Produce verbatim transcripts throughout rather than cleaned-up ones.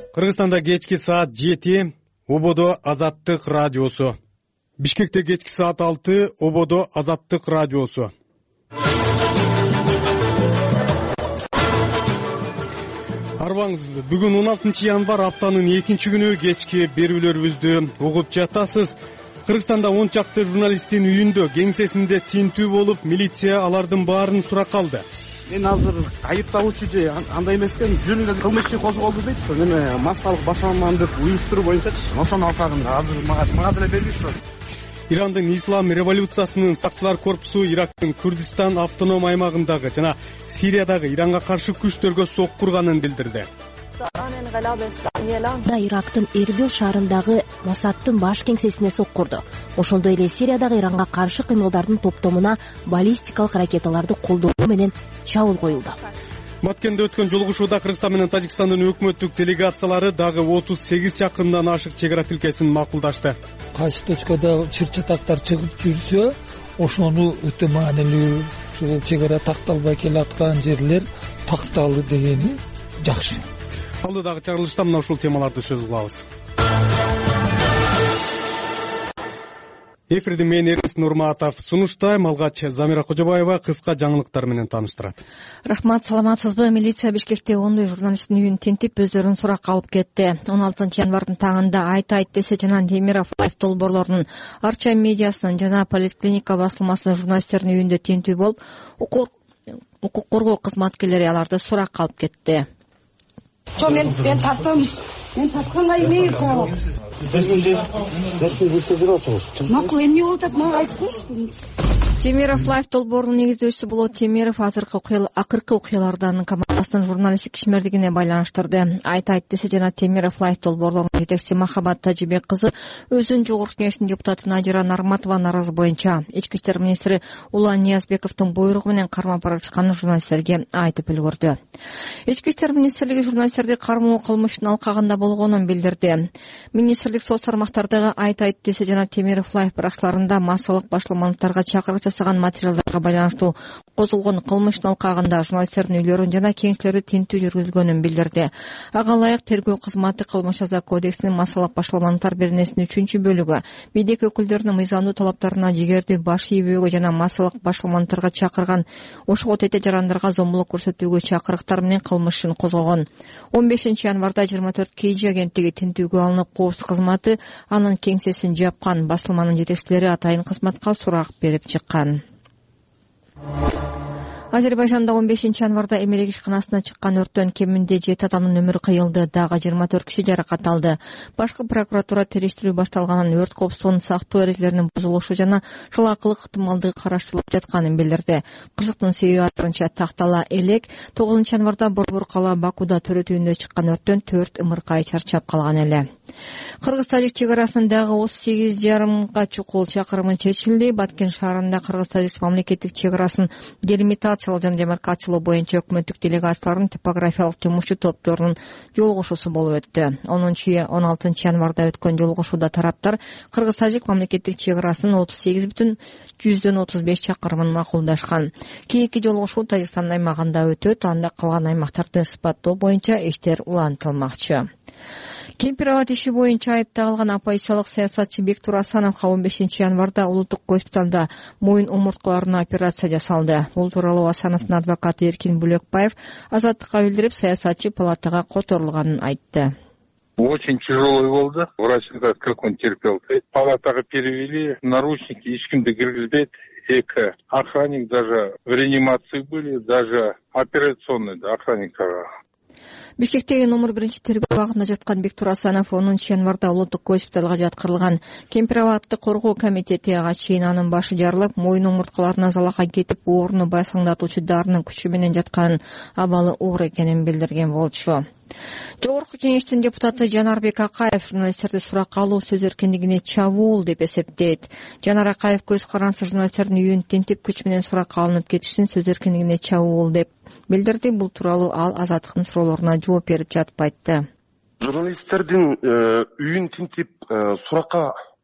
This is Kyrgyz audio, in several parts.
Кыргызстанда кечки саат жети, Ободо Азаттык радиосу. Бишкекте кечки саат алты, Ободо Азаттык радиосу. Арбаңыз, бүгүн он алтынчы январь, аптанын экинчи күнү кечки берүүлөрүбүздү угуп жатасыз. Кыргызстанда он чакты журналисттин үйүндө, кеңсесинде тинтүү болуп, милиция алардын баарын суракка алды. Мен азыр айыпталуучу же андай эмес экен, жөн эле кылмыш иши козголду дейт. Эме массалык башалмандык уюштуруу боюнча ошонун алкагында азыр мага мага деле белгисиз. Ирандын ислам революциясынын сакчылар корпусу Ирактын Курдистан автоном аймагындагы жана Сириядагы Иранга каршы күчтөргө соккурганын билдирди. Ирактын Эрбил шаарындагы Мосаддын баш кеңсесине соккурду. Ошондой эле Сириядагы Иранга каршы кыймылдардын топтомуна баллистикалык ракеталарды колдонуу менен чабуул коюлду. Маткенде өткөн жолугушууда Кыргызстан менен Тажикстандын өкмөттүк делегациялары дагы отуз сегиз чакырымдан ашык чек ара тилкесин макулдашты. Кайсы точкада чыр-чатактар чыгып жүрсө, ошону өтө маанилүү, ушул чек ара такталбай келаткан жерлер такталды дегени жакшы. Алдыдагы чыгарылышта мына ушул темаларды сөз кылабыз. Эфирди мен Эрнест Нурматов сунуштайм, алгач Замира Кожобаева кыска жаңылыктар менен тааныштырат. Рахмат, саламатсызбы? Милиция Бишкекте ондой журналисттин үйүн тинтип, өздөрүн суракка алып кетти. он алтынчы январдын таңында Айт Айт десе жана Темиров Лайф долбоорлорунун, Арча медиасынын жана Поликлиника басылмасынын журналисттердин үйүндө тинтүү болуп, укук коргоо кызматкерлери аларды суракка алып кетти. мен мен тарттым. Мен тартканга эмне болот? Макул эмне болуп атат, мага айтып койсуң. Темиров Лайф долбоорунун негиздөөчүсү болот. Темиров азыркы акыркы окуялардан командасынын журналисттик ишмердигине байланыштырды. Айт Айт десе жана Темиров Лайф долбоорлорунун жетекчиси Махабат Тажибек кызы өзүнүн жогорку кеңештин депутаты Надира Нарматованын арызы боюнча ички иштер министри Улан Ниязбековдун буйругу менен кармап барачканын журналисттерге айтып үлгүрдү. Ички иштер министрлиги журналисттерди кармоо кылмышынын алкагында болгонун билдирди. Министрлик соц тармактардагы Айт Айт десе жана Темиров Лайф баракчаларында массалык башаламандыктарга чакырык жасаган материалдарга байланыштуу козулгон кылмыштын алкагында журналисттердин үйлөрүн жана кеңселерди тинтүү жүргүзгөнүн билдирди. Ага ылайык тергөө кызматы Кылмыш жаза кодексинин массалык башаламандыктар беренесинин үчүнчү бөлүгү бийлик өкүлдөрүнүн мыйзамдуу талаптарына жигерди баш ийбөөгө жана массалык башаламандыктарга чакырган ошого тете жарандарга зомбулук көрсөтүүгө чакырыктар менен кылмышын козгогон. он бешинчи январда жыйырма төрт Кж агенттиги тинтүүгө алынып, коопсуз кызматы анын кеңсесин жапкан. Басылманын жетекчилери атайын кызматка сурак берип чыккан. Азербайжанда он бешинчи январда эмерек ишканасына чыккан өрттөн кеминде жети адамдын өмүрү кыйылды, дагы жыйырма төрт киши жаракат алды. Башкы прокуратура териштирүү башталганын, өрт коопсуздугун сактоо эрежелеринин бузулушу жана жалакылык ыктымалдыгы караштырылып жатканын билдирди. Кырсыктын себеби азырынча тактала элек. тогузунчу январда Борбор кала Бакуда төрөтүүндө чыккан өрттөн төрт ымыркай чарчап калган эле. Кыргыз-Тажик чек арасынын дагы отуз сегиз жарымга чукул чакырымы чечилди. Баткен шаарында Кыргыз-Тажик мамлекеттик чек арасын делимитациялоо жана демаркациялоо боюнча өкмөттүк делегациялардын топографиялык жумушчу топторунун жолугушуусу болуп өттү. он алтынчы январда өткөн жолугушууда тараптар Кыргыз-Тажик мамлекеттик чек арасынын отуз сегиз бүтүн жүздөн отуз беш чакырымын макулдашкан. Кийинки жолугушуу Тажикстан аймагында өтөт. Анда калган аймактарды сыпаттоо боюнча иштер улантылмакчы. Кемпироват иши боюнча айыпталган оппозициялык саясатчы Бектур Асановго он бешинчи январда улуттук госпиталда моюн омурткаларына операция жасалды. Бул тууралуу Асановдун адвокаты Эркин Бөлекбаев Азаттыкка билдирип, саясатчы палатага которулганын айтты. Очень тяжелый болды. Врач сказал, как он терпел. Палатага перевели, наручники, ешкимди киргизбейт. Эко охранник даже в реанимации были, даже операционный охранниктар. Бишкектеги номер биринчи тергөө абагында жаткан Бектур Асанов онунчу январда улуттук госпиталга жаткырылган. Кемпироватты коргоо комитети ага чейин анын башы жарылып, моюн омурткаларына залака кетип, орну байсаңдатуучу дарынын күчү менен жатканын, абалы оор экенин билдирген болчу. Жогорку кеңештин депутаты Жанарбек Акаев журналисттерди суракка алуу сөз эркиндигине чабуул деп эсептейт. Жанар Акаев көз карансыз журналисттердин үйүн тинтип күч менен суракка алынып кетишин сөз эркиндигине чабуул деп билдирди. Бул тууралуу ал Азаттыктын суроолоруна жооп берип жатып айтты. Журналисттердин үйүн тинтип суракка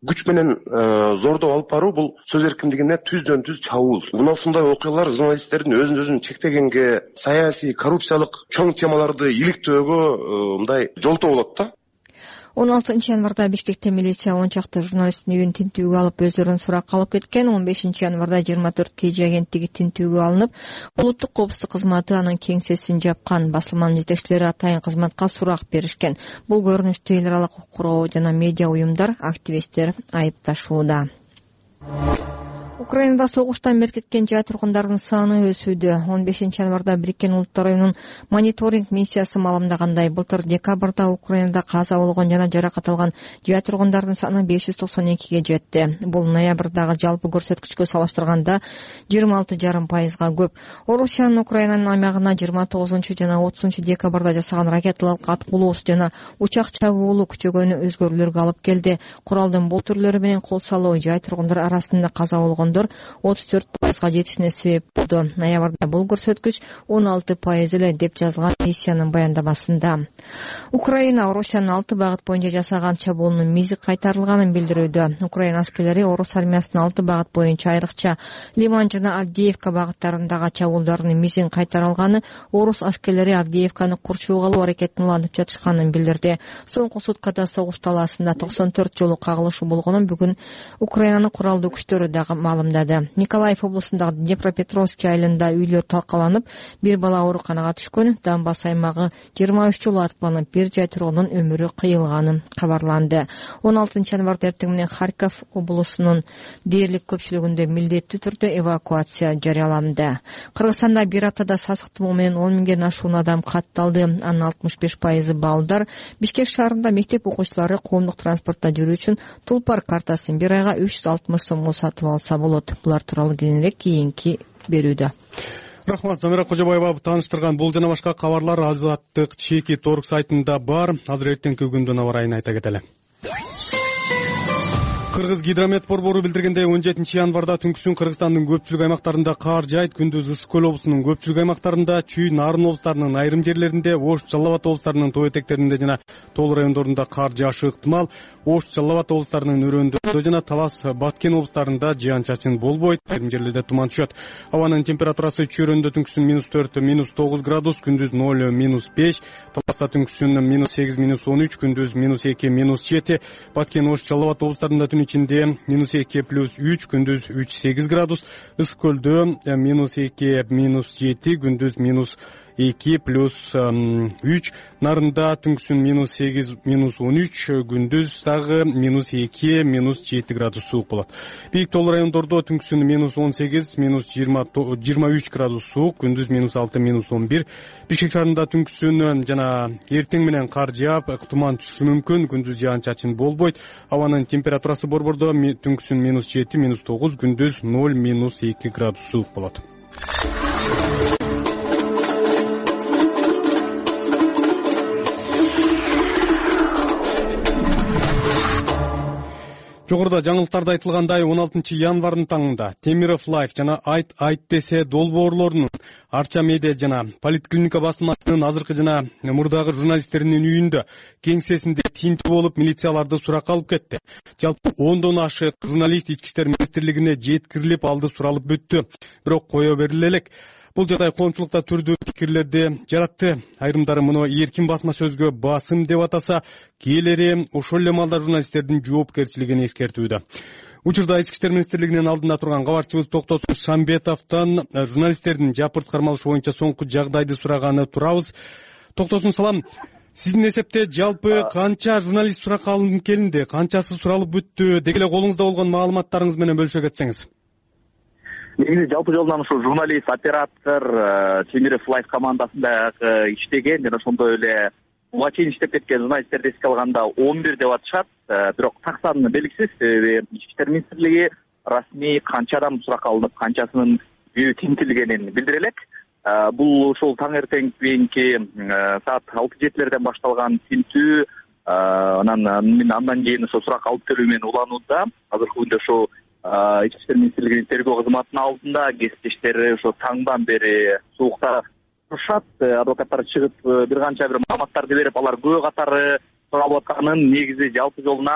күч менен зордоп алып баруу бул сөз эркиндигине түздөн түз чабуул. Мына ушундай окуялар журналисттердин өзүн өзүн чектегенге, саясий, коррупциялык чоң темаларды иликтөөгө мындай жолтоо болот да. он алтынчы январда Бишкекте милиция он чакты журналисттин үйүн тинтүүгө алып өздөрүн суракка алып кеткен. он бешинчи январда жыйырма төрт кей жи агенттиги тинтүүгө алынып, улуттук коопсуздук кызматы анын кеңсесин жапкан. Басылманын жетекчилери атайын кызматка сурак беришкен. Бул көрүнүштү эл аралык укук коргоо жана медиа уюмдар, активисттер айыпташууда. Украинада согуштан беркеткен жай тургундардын саны өсүүдө. он бешинчи январда Бириккен Улуттар уюмунун мониторинг миссиясы маалымдагандай, былтыр декабрда Украинада каза болгон жана жаракат алган жай тургундардын саны беш жүз токсон экиге жетти. Бул ноябрдагы жалпы көрсөткүчкө салыштырганда жыйырма алты жарым пайызга көп. Орусиянын Украинанын аймагына жыйырма тогузунчу жана отузунчу декабрда жасаган ракеталык аткылоосу жана учак чабуулу күчөгөнү өзгөрүүлөргө алып келди. Куралдын бул түрлөрү менен кол салуу жай тургундар арасында каза болгон отуз төрт пайызга жетишине себеп болду. Ноябрда бул көрсөткүч он алты пайыз эле деп жазылган миссиянын баяндамасында. Украина Орусиянын алты багыт боюнча жасаган чабуулунун мизи кайтарылганын билдирүүдө. Украина аскерлери Орус армиясынын алты багыт боюнча айрыкча Лиман жана Авдеевка багыттарындагы чабуулдардын мизин кайтара алганы, орус аскерлери Авдеевканы курчууга алуу аракетин улантып жатышканын билдирди. Соңку суткада согуш талаасында токсон төрт жолу кагылышуу болгонун бүгүн Украинанын куралдуу күчтөрү дагы маалымдады. Николаев облусундагы Днепропетровский айылында үйлөр талкаланып, бир бала ооруканага түшкөн. Донбасс аймагы жыйырма үч жолу аткыланып, бир жай тургундун өмүрү кыйылганы кабарланды. он алтынчы январда эртең менен Харьков облусунун дээрлик көпчүлүгүндө милдеттүү түрдө эвакуация жарыяланды. Кыргызстанда бир аптада сасык тумоо менен он миңден ашуун адам катталды. Анын алтымыш беш пайызы балдар. Бишкек шаарында мектеп окуучулары коомдук транспортто жүрүү үчүн Тулпар картасын бир айга үч жүз алтымыш сомго сатып алса болот. Булар тууралуу кийинирээк кийинки берүүдө. Рахмат, Замира Кожобаева тааныштырган бул жана башка кабарлар Азаттык чеки торг сайтында бар. Азыр эртеңки күндүн аба ырайын айта кетели. Кыргыз гидромет борбору билдиргендей, он жетинчи январда түнкүсүн Кыргызстандын көпчүлүк аймактарында кар жаайт, күндүз Ысык көл облусунун көпчүлүк аймактарында, Чүй, Нарын облустарынын айрым жерлеринде, Ош, Жалал Абад облустарынын тоо этектеринде жана тоо райондорунда кар жаашы ыктымал. Ош, Жалал Абад облустарынын өрөөндөрүндө жана Талас, Баткен облустарында жаан-чачын болбойт, айрым жерлерде туман түшөт. Абанын температурасы Чүйрөндө түнкүсүн минус төрт, минус тогуз градус, күндүз ноль, минус беш, Таласта түнкүсүн минус сегиз, минус он үч, күндүз минус эки, минус жети, Баткен, Ош, Жалал Абад облустарында түн ичинде минус эки, плюс үч, күндүз үч, сегиз градус, Ысык көлдө минус эки, минус жети, күндүз минус эки, плюс үч, Нарында түнкүсүн минус сегиз, минус он үч, күндүз дагы минус эки, минус жети градус суук болот. Бийик тоо райондордо түнкүсүн минус он сегиз, минус жыйырма үч градус суук, күндүз минус алты, минус он бир. Бишкек шаарында түнкүсүн жана эртең менен кар жаап, туман түшүшү мүмкүн, күндүз жаан-чачын болбойт. Абанын температурасы борбордо түнкүсүн минус жети, минус тогуз, күндүз ноль, минус эки градус суук болот. Жогоруда жаңылыктарда айтылгандай, он алтынчы январдын таңында Темиров Лайф жана Айт Айт десе долбоорлорунун, Арча медиа жана Политклиника басылмасынын азыркы жана мурдагы журналисттеринин үйүндө кеңсесинде тинтүү болуп, милицияларды суракка алып кетти. Жалпы ондон ашык журналист Ички иштер министрлигине жеткирилип, алды суралып бүттү. Бирок кое бериле элек. Бул жагдай коомчулукта түрдүү пикирлерди жаратты. Айрымдары муну эркин басма сөзгө басым деп атаса, кээleri ошол эле маалда журналисттердин жоопкерчилигин эскертүүдө. Учурда Ички иштер министрлигинин алдында турган кабарчыбыз Токтосун Шамбетовдон журналисттердин жапырт кармалышы боюнча соңку жагдайды сураганы турабыз. Токтосун, салам. Сиздин эсепте жалпы канча журналист суракка алынып келинди, канчасы суралып бүттү, деги эле колуңузда болгон маалыматтарыңыз менен бөлүшө кетсеңиз. Негизи жалпы жолдон ушул журналист, оператор, Темиров Лайф командасында иштеген жана ошондой эле буга чейин иштеп кеткен журналисттерди эске алганда он бир деп атышат. Бирок так саны белгисиз. Ички иштер министрлиги расмий канча адам суракка алынып, канчасынын үйү тинтилгенин билдире элек. Бул ушул таң эртеңки саат алты жетилерден башталган тинтүү, анан андан кийин ошо суракка алып келүү менен уланууда. Азыркы күндө ошо Ички иштер министрлигинин тергөө кызматынын алдында кесиптештери ошо таңдан бери суукта турушат. Адвокаттар чыгып бир канча бир маалыматтарды берип, алар күбө катары суралып атканын, негизи жалпы жолунан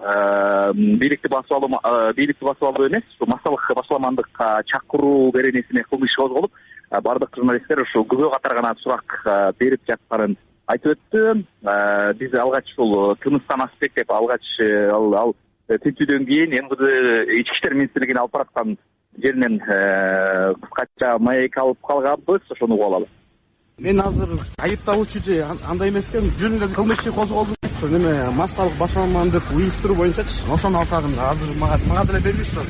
бийликти басып алуу бийликти басып алуу эмес, ушу массалык башаламандыкка чакыруу беренесине кылмыш иш козголуп, баардык журналисттер ушу күбө катар гана сурак берип жатканын айтып өттү. Биз алгач ушул тыныстан аспек деп алгач ал ал тинтүүдөн кийин МВД ички иштер министрлигине алып бараткан жеринен кыскача маек алып калганбыз, ошону угуп алалы. Мен азыр айыпталуучу же андай эмес экен, жөн эле кылмыш иши козголду дейт. Неме массалык башаламандык уюштуруу боюнчачы. Ошону алкагында азыр мага мага деле беришти.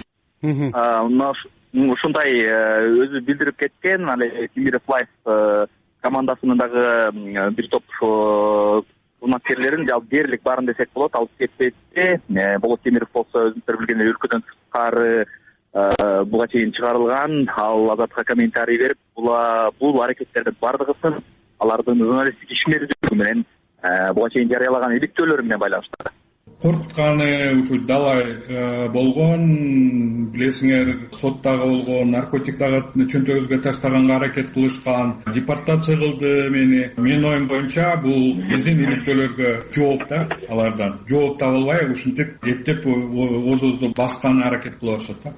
Ушундай өзү билдирип кеткен, али Тимиров Лайф командасынын дагы бир топ кызматкерлерин жалпы дээрлик барын десек болот, алып кетпейти. Болот Темиров болсо өзүңүздөр билгендей өлкөдөн тышкары буга чейин чыгарылган, ал Азатка комментарий берип, бул аракеттердин бардыгысын алардын журналисттик ишмердүүлүгү менен буга чейин жарыялаган иликтөөлөрү менен байланыштырды. Коркутканы ушу дала болгон, билесиңер, соттагы болгон, наркотик дагы чөнтөгүбүзгө таштаганга аракет кылышкан, депортация кылды мени. Менин оюм боюнча бул биздин иликтөөлөргө жооп да, алардан жооп таба албай ушинтип эптеп өзүбүздү басканга аракет кылып атышат да.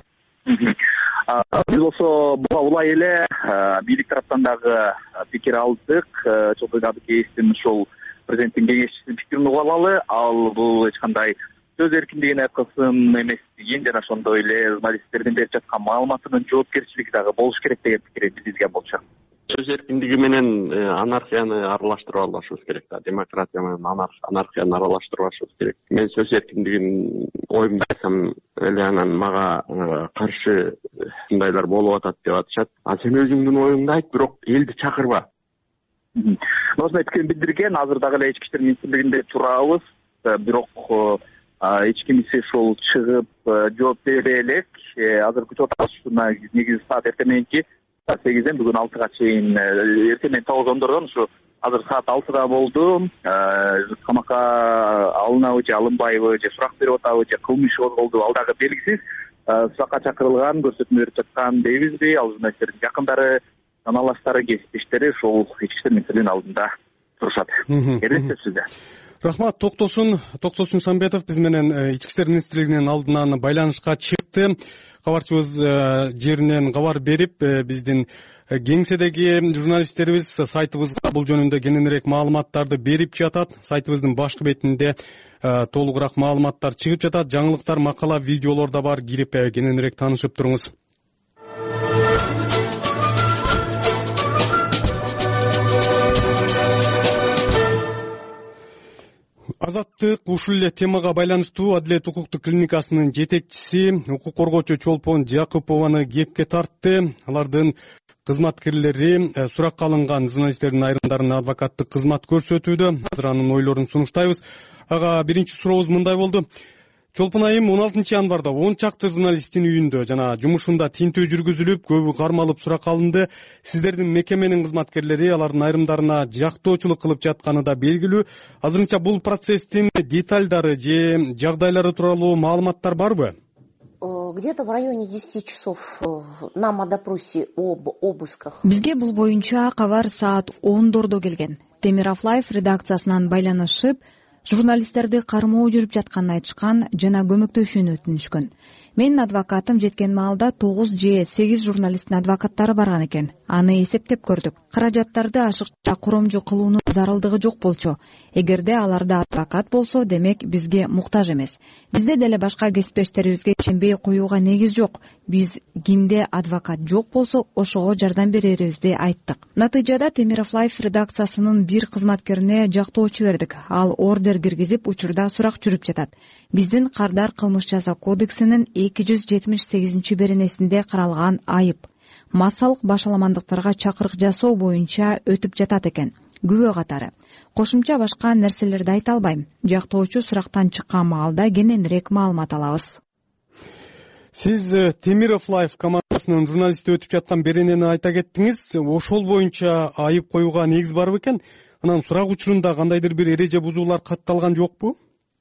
Биз болсо буга улай эле бийлик тараптан дагы пикир алдык. Чолпон Абдикеевдин ушул президенттин кеңешчисинин пикирин угуп алалы. Ал бул эч кандай сөз эркиндигине кысым эместигин жана ошондой эле журналисттердин берип жаткан маалыматынын жоопкерчилиги дагы болуш керек деген пикирин билдирген болчу. Сөз эркиндиги менен анархияны аралаштырып албашыбыз керек да. Демократия менен анархияны аралаштырбашыбыз керек. Мен сөз эркиндигин оюмду айтсам эле анан мага каршы мындайлар болуп атат деп атышат. А сен өзүңдүн оюңду айт, бирок элди чакырба. Ошондой пикирин билдирген. Азыр дагы эле ички иштер министрлигинде турабыз. Бирок эч кимиси ушул чыгып жооп бере элек. Азыр күтүп атабыз. Негизи саат эртең мененки сегизден бүгүн алтыга чейин, эртең менен тогузондордон ушу азыр саат алтыда болду. Камакка алынабы же алынбайбы, же сурак берип атабы, же кылмыш козголду, ал дагы белгисиз. Суракка чакырылган, көрсөтмө берип жаткан дейбизби? Ал журналисттердин жакындары, аналаштары, кесиптештери ушул ички иштер министрлигинин алдында турушат. Эрдестер сизде. Рахмат. Токтосун Токтосун Самбетов биз менен ички иштер министрлигинин алдынан байланышка чыкты. Кабарчыбыз жеринен кабар берип, биздин кеңседеги журналисттерибиз сайтыбызга бул жөнүндө кененирээк маалыматтарды берип жатат. Сайтыбыздын башкы бетинде толугураак маалыматтар чыгып жатат. Жаңылыктар, макала, видеолор да бар. Кирип кененирээк таанышып туруңуз. Азаттык ушул эле темага байланыштуу Адилет укуктук клиникасынын жетекчиси укук коргоочу Чолпон Жакыпованы кепке тартты. Алардын кызматкерлери суракка алынган журналисттердин айрымдарына адвокаттык кызмат көрсөтүүдө. Азыр анын ойлорун сунуштайбыз. Ага биринчи сурообуз мындай болду. Чолпон айым он алтынчы январда он чакты журналисттин үйүндө жана жумушунда тинтөө жүргүзүлүп, көбү кармалып суракка алынды. Сиздердин мекеменин кызматкерлери алардын айрымдарына жактоочулук кылып жатканы да белгилүү. Азырынча бул процесстин деталдары же жагдайлары тууралуу маалыматтар барбы? Где-то в районе десяти часов нам о допросе об обысках. Бизге бул боюнча кабар саат ондордо келген. Темиров Лайф редакциясынан байланышып, журналисттерди кармоо жүрүп жатканын айтышкан жана көмөктөшүүнү өтүнүшкөн. Менин адвокатым жеткен маалда тогуз же сегиз журналисттин адвокаттары барган экен. Аны эсептеп көрдүк. Каражаттарды ашыкча коромжу кылуунун зарылдыгы жок болчу. Эгерде аларда адвокат болсо, демек бизге муктаж эмес. Бизде деле башка кесиптештерибизге ишенбей коюуга негиз жок. Биз кимде адвокат жок болсо, ошого жардам берерибизди айттык. Натыйжада Темиров Лайф редакциясынын бир кызматкерине жактоочу бердик. Ал ордер киргизип, учурда сурак жүрүп жатат. Биздин Кардар кылмыш жаза кодексинин эки жүз жетимиш сегизинчи беренесинде каралган айып массалык башаламандыктарга чакырык жасоо боюнча өтүп жатат экен. Күбө катары. Кошумча башка нерселерди айта албайм. Жактоочу сурактан чыккан маалда кененирээк маалымат алабыз. Сиз Темиров Лайф командасынын журналисти өтүп жаткан беренени айта кеттиңиз. Ошол боюнча айып коюуга негиз барбы экен? Анан сурак учурунда кандайдыр бир эреже бузуулар катталган жокпу?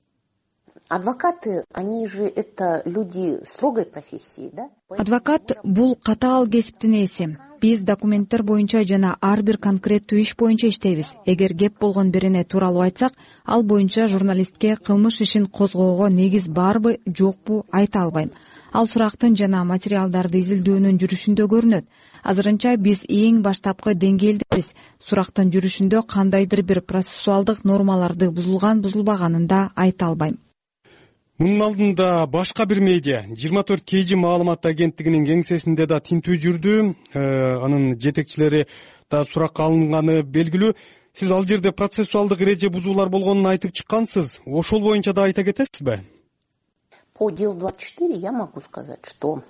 Адвокаты, они же это люди строгой профессии, да? Адвокат бул катаал кесиптин ээси. биз документтер боюнча жана ар бир конкреттүү иш боюнча иштейбиз. Эгер кеп болгон бирине тууралуу айтсак, ал боюнча журналистке кылмыш ишин козгоого негиз барбы, жокпу айта албайм. Ал сурактын жана материалдарды изилдөөнүн жүрүшүндө көрүнөт. Азырынча биз эң баштапкы деңгээлдебиз. Сурактын жүрүшүндө кандайдыр бир процессуалдык нормаларды бузулган, бузулбаганын да айта албайм. Мунун алдында башка бир медиа жыйырма төрт кей жи маалымат агенттигинин кеңсесинде да тинтүү жүрдү. Анын жетекчилери да суракка алынганы белгилүү. Сиз ал жерде процессуалдык эреже бузуулар болгонун айтып чыккансыз. Ошол боюнча да айта кетесизби? По делу двадцать четыре я могу сказать, что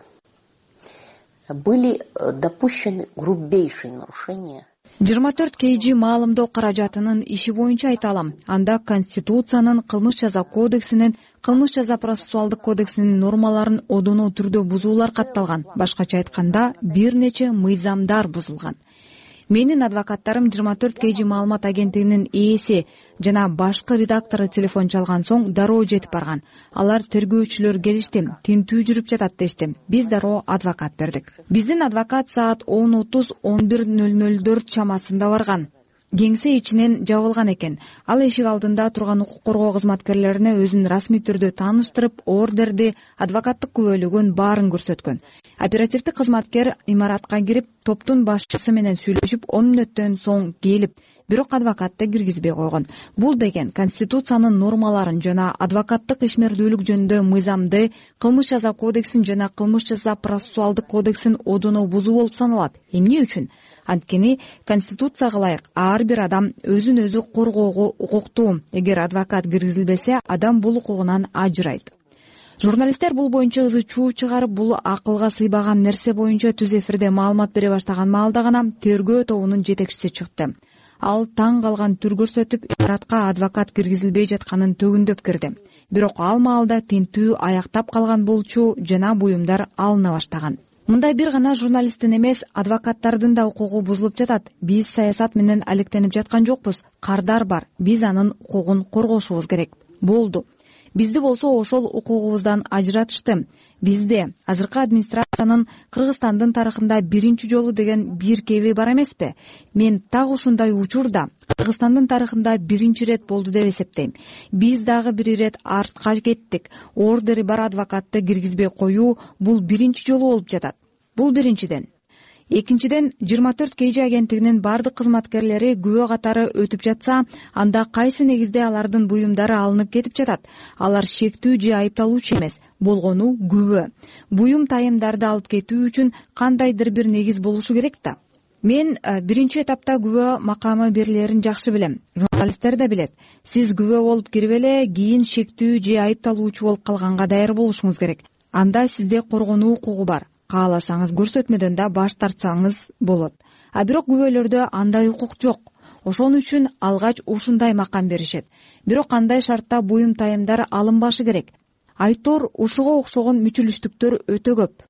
были допущены грубейшие нарушения. жыйырма төрт кей жи маалымдоо каражатынын иши боюнча айта алам. Анда Конституциянын, Кылмыш жаза кодексинин, Кылмыш жаза процессуалдык кодексинин нормаларын одоно түрдө бузуулар катталган. Башкача айтканда, бир нече мыйзамдар бузулган. Менин адвокаттарым жыйырма төрт кей жи маалымат агенттигинин ээси жана башкы редактору телефон чалган соң дароо жетип барган. Алар тергөөчүлөр келишти, тинтүү жүрүп жатат дешти. Биз дароо адвокат бердик. Биздин адвокат саат он отуз он бир ноль нольдор чамасында барган. Кеңсе ичинен жабылган экен. Ал эшик алдында турган укук коргоо кызматкерлерине өзүн расмий түрдө тааныштырып, ордерди, адвокаттык күбөлүгүн баарын көрсөткөн. Оперативдик кызматкер имаратка кирип, топтун башчысы менен сүйлөшүп, он мүнөттөн соң келип, бирок адвокатты киргизбей койгон. Бул деген Конституциянын нормаларын жана адвокаттык ишмердүүлүк жөнүндө мыйзамды, Кылмыш жаза кодексин жана Кылмыш жаза процессуалдык кодексин одоно бузуу болуп саналат. Эмне үчүн? Анткени Конституцияга ылайык ар бир адам өзүн өзү коргоого укуктуу. Эгер адвокат киргизилбесе, адам бул укугунан ажырайт. Журналисттер бул боюнча ызы чуу чыгарып, бул акылга сыйбаган нерсе боюнча түз эфирде маалымат бере баштаган маалда гана тергөө тобунун жетекчиси чыкты. Ал таң калган түр көрсөтүп, имаратка адвокат киргизилбей жатканын төгүндөп кирди. Бирок ал маалда тинтүү аяктап калган болчу, жана буюмдар алына баштаган. Мындай бир гана журналисттин эмес, адвокаттардын да укугу бузулуп жатат. Биз саясат менен алектенип жаткан жокпуз. Кардар бар. Биз анын укугун коргошубуз керек. Болду. Бизди болсо ошол укугубуздан ажыратышты. Бизде азыркы администрациянын Кыргызстандын тарыхында биринчи жолу деген бир кеби бар эмеспи? Мен так ушундай учурда Кыргызстандын тарыхында биринчи ирет болду деп эсептейм. Биз дагы бир ирет артка кеттик. Ордери бар адвокатты киргизбей коюу бул биринчи жолу болуп жатат. Бул биринчиден. Экинчиден, жыйырма төрт кей жи агенттигинин бардык кызматкерлери күбө катары өтүп жатса, анда кайсы негизде алардын буюмдары алынып кетип жатат? Алар шектүү же айыпталуучу эмес, болгону күбө. Буюм тайымдарды алып кетүү үчүн кандайдыр бир негиз болушу керек да. Мен биринчи этапта күбө макамы берилерин жакшы билем. Журналисттер да билет. Сиз күбө болуп кирип эле, кийин шектүү же айыпталуучу болуп калганга даяр болушуңуз керек. Анда сизде коргонуу укугу бар. Кааласаңыз көрсөтмөдөн да баш тартсаңыз болот. А бирок күбөлөрдө андай укук жок. Ошон үчүн алгач ушундай макам беришет. Бирок кандай шартта буюм тайымдар алынбашы керек? Айтор ушуга окшогон мүчүлүштүктөр өтө көп.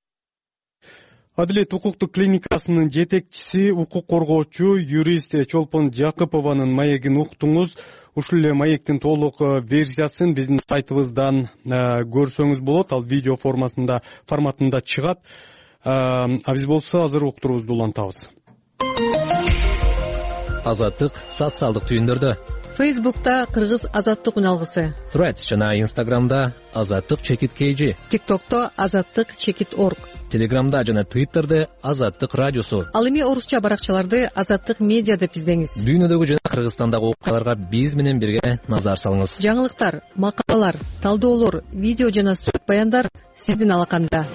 Адилет укуктук клиникасынын жетекчиси, укук коргоочу, юрист Чолпон Жакыпованын маегин уктуңуз. Ушул эле маектин толук версиясын биздин сайтыбыздан көрсөңүз болот. Ал видео формасында, форматында чыгат. А биз болсо азыр уктуруубузду улантабыз. Азаттык социалдык түйүндөрдө. Фейсбукта Кыргыз азаттык үналгысы. Threads жана Инстаграмда азаттык чекит кей жи. ТикТокто азаттык чекит орг. Телеграмда жана Твиттерде азаттык радиосу. Ал эми орусча баракчаларды азаттык медиа деп издеңиз. Дүйнөдөгү жана Кыргызстандагы окуяларга биз менен бирге назар салыңыз. Жаңылыктар, макалалар, талдоолор, видео жана сүрөт баяндар сиздин алаканда.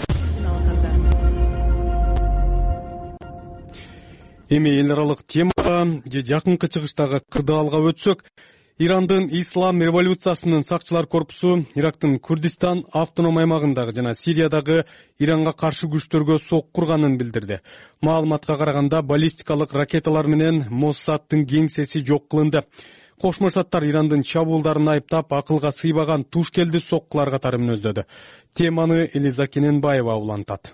Эми эл аралык темага же жакынкы чыгыштагы кырдаалга өтсөк, Ирандын ислам революциясынын сакчылар корпусу Ирактын Курдистан автоном аймагындагы жана Сириядагы Иранга каршы күчтөргө сок курганын билдирди. Маалыматка караганда баллистикалык ракеталар менен Моссадтын кеңсеси жок кылынды. Кошмо Штаттар Ирандын чабуулдарын айыптап, акылга сыйбаган туш келди соккулар катары мүнөздөдү. Теманы Элиза Кененбаева улантат.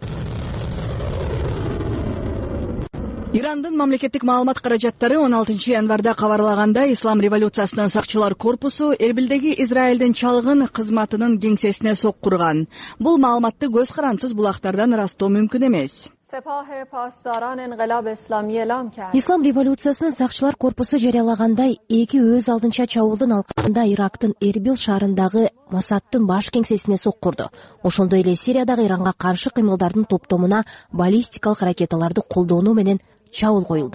Ирандын мамлекеттик маалымат каражаттары он алтынчы январда кабарлагандай, ислам революциясынын сакчылар корпусу Эрбилдеги Израилдин чалгын кызматынын кеңсесине сок курган. Бул маалыматты көз карансыз булактардан ырастоо мүмкүн эмес. ислам революциясынын сакчылар корпусу жарыялагандай эки өз алдынча чабуулдун алкагында Ирактын Эрбил шаарындагы Масадтын баш кеңсесине соккурду. Ошондой эле Сириядагы Иранга каршы кыймылдардын топтомуна баллистикалык ракеталарды колдонуу менен чабуул коюлду,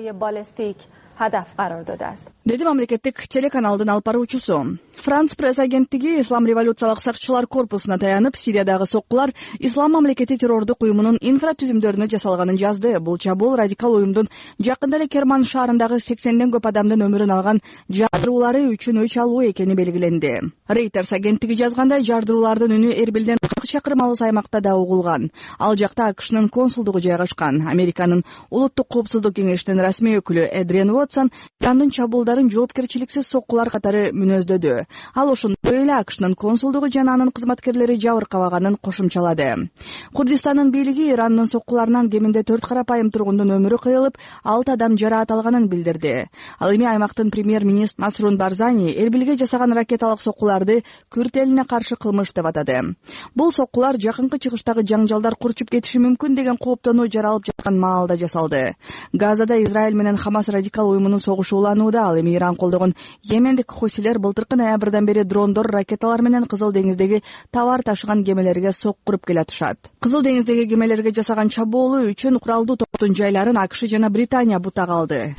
деди мамлекеттик телеканалдын алып баруучусу. Франц пресс агенттиги ислам революциялык сакчылар корпусуна таянып, Сириядагы соккулар ислам мамлекети террордук уюмунун инфратүзүмдөрүнө жасалганын жазды. Бул чабуул радикал уюмдун жакында эле Керман шаарындагы сексенден көп адамдын өмүрүн алган жардыруулары үчүн өч алуу экени белгиленди. Reuters агенттиги жазгандай, жардыруулардын үнү Эрбилден кырк чакырым алыс аймакта да угулган. Ал жакта АКШнын консулдугу жайгашкан. Американын улуттук коопсуздук кеңешинин расмий өкүлү Эдриан Уотсон Ирандын чабуулдарын жоопкерчиликсиз соккулар катары мүнөздөдү. Ал ошондой эле АКШнын консулдугу жана анын кызматкерлери жабыркабаганын кошумчалады. Курдистандын бийлиги Ирандын соккуларынан кеминде төрт карапайым тургундун өмүрү кыйылып, алты адам жараат алганын билдирди. Ал эми аймактын премьер-министри Масрун Барзани Эрбилге жасаган ракеталык соккуларды Күрд элине каршы кылмыш деп атады. Бул соккулар жакынкы чыгыштагы жаңжалдар курчуп кетиши мүмкүн деген кооптонуу жаралып жаткан маалда жасалды. Газада Израиль менен Хамас радикал уюмунун согушу уланууда. Ал эми Иран колдогон Йемендик хусилер былтыркы ноябрдан бери дрондор, ракеталар менен Кызыл деңиздеги товар ташыган кемелерге соккуруп келатышат. Кызыл деңиздеги кемелерге жасаган чабуулу үчүн куралдуу топтун жайларын АКШ жана Британия бутак алды.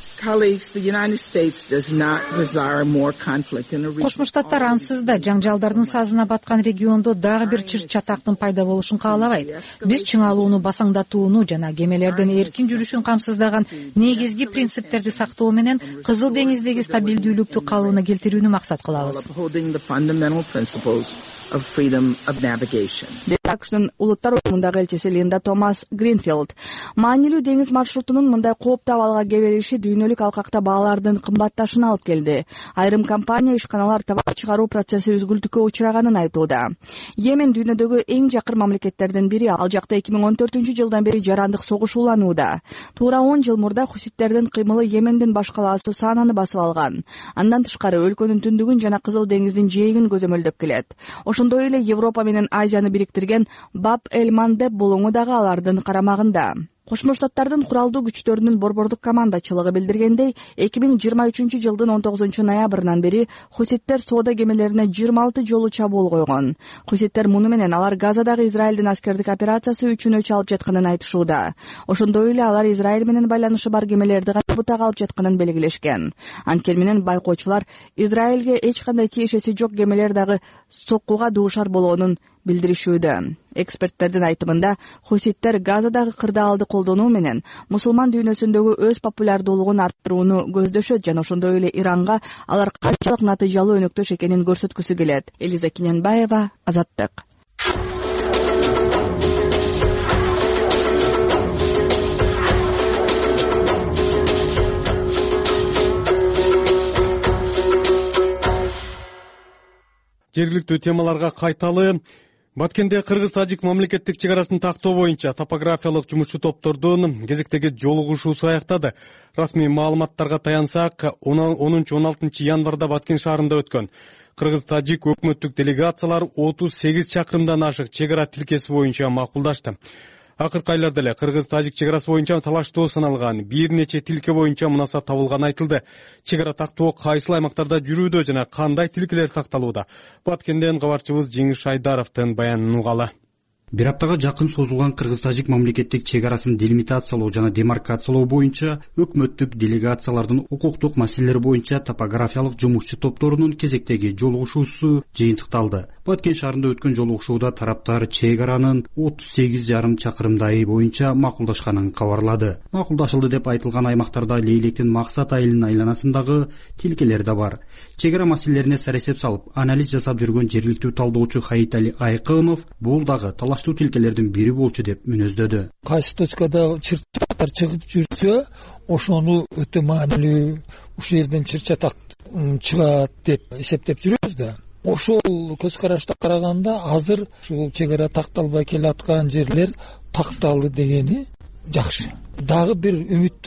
Кошмо Штаттар ансыз да жаңжалдардын сазына баткан региондо дагы бир чырт чатактын пайда болушун каалабайт. Биз чыңалууну басаңдатууну жана кемелердин эркин жүрүшүн камсыздаган негизги принциптерди сактоо менен Кызыл деңиздеги стабилдүүлүктү калыбына келтирүүнү максат кылабыз. АКШнын улуттар уюмундагы элчиси Линда Томас Гринфилд маанилүү деңиз маршрутунун мындай кооптуу абалга кебелиши дүйнөлүк алкакта баалардын кымбатташына алып келди. Айрым компания ишканалар товар чыгаруу процесси үзгүлтүккө учураганын айтууда. Йемен дүйнөдөгү эң жакыр мамлекеттердин бири. Ал жакта эки миң он төртүнчү жылдан бери жарандык согуш уланууда. Туура он жыл мурда хуситтердин кыймылы Йемендин баш калаасы Сананы басып алган. Андан тышкары өлкөнүн түндүгүн жана Кызыл деңиздин жээгин көзөмөлдөп келет. Ошондой эле Европа менен Азияны бириктирген Баб-эль-Мандеб булуңу дагы алардын карамагында. Кошмо Штаттардын куралдуу күчтөрүнүн борбордук командачылыгы билдиргендей, эки миң жыйырма үчүнчү жылдын он тогузунчу ноябрынан бери хуситтер соода кемелерине жыйырма алты жолу чабуул койгон. Хуситтер муну менен алар Газадагы Израилдин аскердик операциясы үчүн өч алып жатканын айтышууда. Ошондой эле алар Израиль менен байланышы бар кемелерди гана бутак алып жатканын белгилешкен. Анткени менен байкоочулар Израилге эч кандай тиешеси жок кемелер дагы соккуга дуушар болгонун билдиришүүдө. Эксперттердин айтымында, хуситтер Газадагы кырдаалды колдонуу менен мусулман дүйнөсүндөгү өз популярдуулугун арттырууну көздөшөт жана ошондой эле Иранга алар канчалык натыйжалуу өнөктөш экенин көрсөткүсү келет. Элиза Киненбаева, Азаттык. Жергиликтүү темаларга кайталы. Баткенде кыргыз-тажик мамлекеттик чек арасын тактоо боюнча топографиялык жумушчу топтордун кезектеги жолугушуусу аяктады. Расмий маалыматтарга таянсак, онунчу он алтынчы январда Баткен шаарында өткөн кыргыз-тажик өкмөттүк делегациялар отуз сегиз чакырымдан ашык чек ара тилкеси боюнча макулдашты. Акыркы айларда эле кыргыз-тажик чек арасы боюнча талаштоо саналган бир нече тилке боюнча мунасат табылганы айтылды. Чек ара тактоо кайсыл аймактарда жүрүүдө жана кандай тилкелер такталууда? Баткенден кабарчыбыз Жеңиш Айдаровдун баянын угалы. Бир аптага жакын созулган кыргыз-тажик мамлекеттик чек арасын делимитациялоо жана демаркациялоо боюнча өкмөттүк делегациялардын укуктук маселелери боюнча топографиялык жумушчу топторунун кезектеги жолугушуусу жыйынтыкталды. Баткен шаарында өткөн жолугушууда тараптар чек аранын отуз сегиз жарым чакырымдайы боюнча макулдашканын кабарлады. Макулдашылды деп айтылган аймактарда Лейлектин Максат айылынын айланасындагы тилкелер да бар. Чек ара маселелерине саресеп салып, анализ жасап жүргөн жергиликтүү талдоочу Хаитали Айкынов бул дагы талаштуу тилкелердин бири болчу деп мүнөздөдү. Кайсы точкада чырчатактар чыгып жүрсө, ошону өтө маанилүү ушул жерден чырчатак чыгат деп эсептеп жүрөбүз да. Ошол көз карашта караганда азыр ушул чек ара такталбай келаткан жерлер такталды дегени жакшы. Дагы бир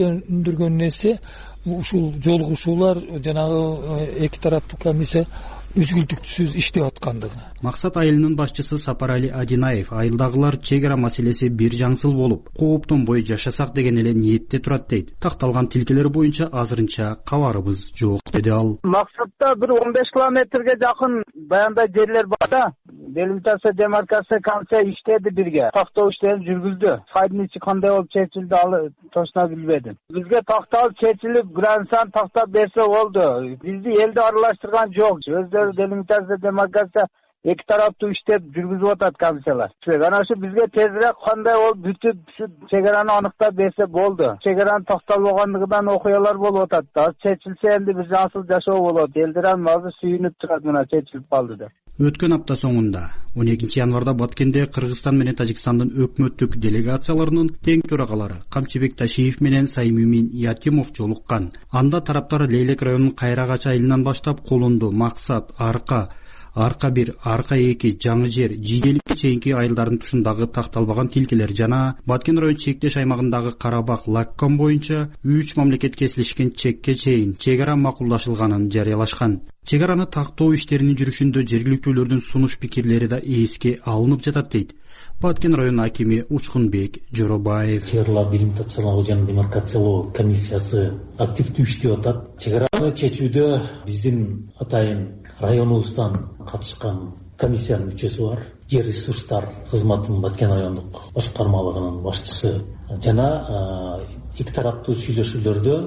үмүттөндүргөн нерсе ушул жолугушуулар жанагы эки тараптуу комиссия үзгүлтүксүз иштеп аткандыгы. Максат айылынын башчысы Сапарали Адинаев айылдагылар чек ара маселеси бир жаңсыл болуп, кооптонбой жашасак деген эле ниетте турат дейт. Такталган тилкелер боюнча азырынча кабарыбыз жок деди ал. Максатта бир он беш километрге жакын баяндай жерлер бар да. Делимитация, демаркация комиссия иштеди бирге. Тактоо иштерин жүргүздү. Файдын ичи кандай болуп чечилди ал точно билбедим. Бизге такталып чечилип, грансан тактап берсе болду. Бизди элди аралаштырган жок. Өздөрү делимитация, демаркация эки тараптуу иштеп жүргүзүп атат комиссиялар. Анан ушу бизге тезирээк кандай болуп бүтүп ушу чек араны аныктап берсе болду. Чек араны такталбагандыгынан окуялар болуп атат. Азыр чечилсе энди бир жаңсыл жашоо болот. Элдер азыр сүйүнүп турат, мына чечилип калды деп. Өткөн апта соңунда он экинчи январда Баткенде Кыргызстан менен Тажикстандын өкмөттүк делегацияларынын тең төрагалары Камчыбек Ташиев менен Саймюмин Ятимов жолуккан. Анда тараптар Лейлек районунун Кайрагач айылынан баштап Колунду, Максат, Арка, Арка бир, Арка эки, Жаңы жер, Жиделикке чейинки айылдардын тушундагы такталбаган тилкелер жана Баткен район чектеш аймагындагы Карабак, Лаккан боюнча үч мамлекет кесилишкен чекке чейин чек ара макулдашылганын жарыялашкан. Чек араны тактоо иштеринин жүрүшүндө жергиликтүүлөрдүн сунуш пикирлери да эске алынып жатат дейт Баткен район акими Учкунбек Жоробаев. Чек аралар делимитациялоо жана демаркациялоо комиссиясы активдүү иштеп атат. Чек араны чечүүдө биздин атайын районубуздан катышкан комиссиянын мүчөсү бар. Жер ресурстар кызматынын Баткен райондук башкармалыгынын башчысы жана эки тараптуу сүйлөшүүлөрдө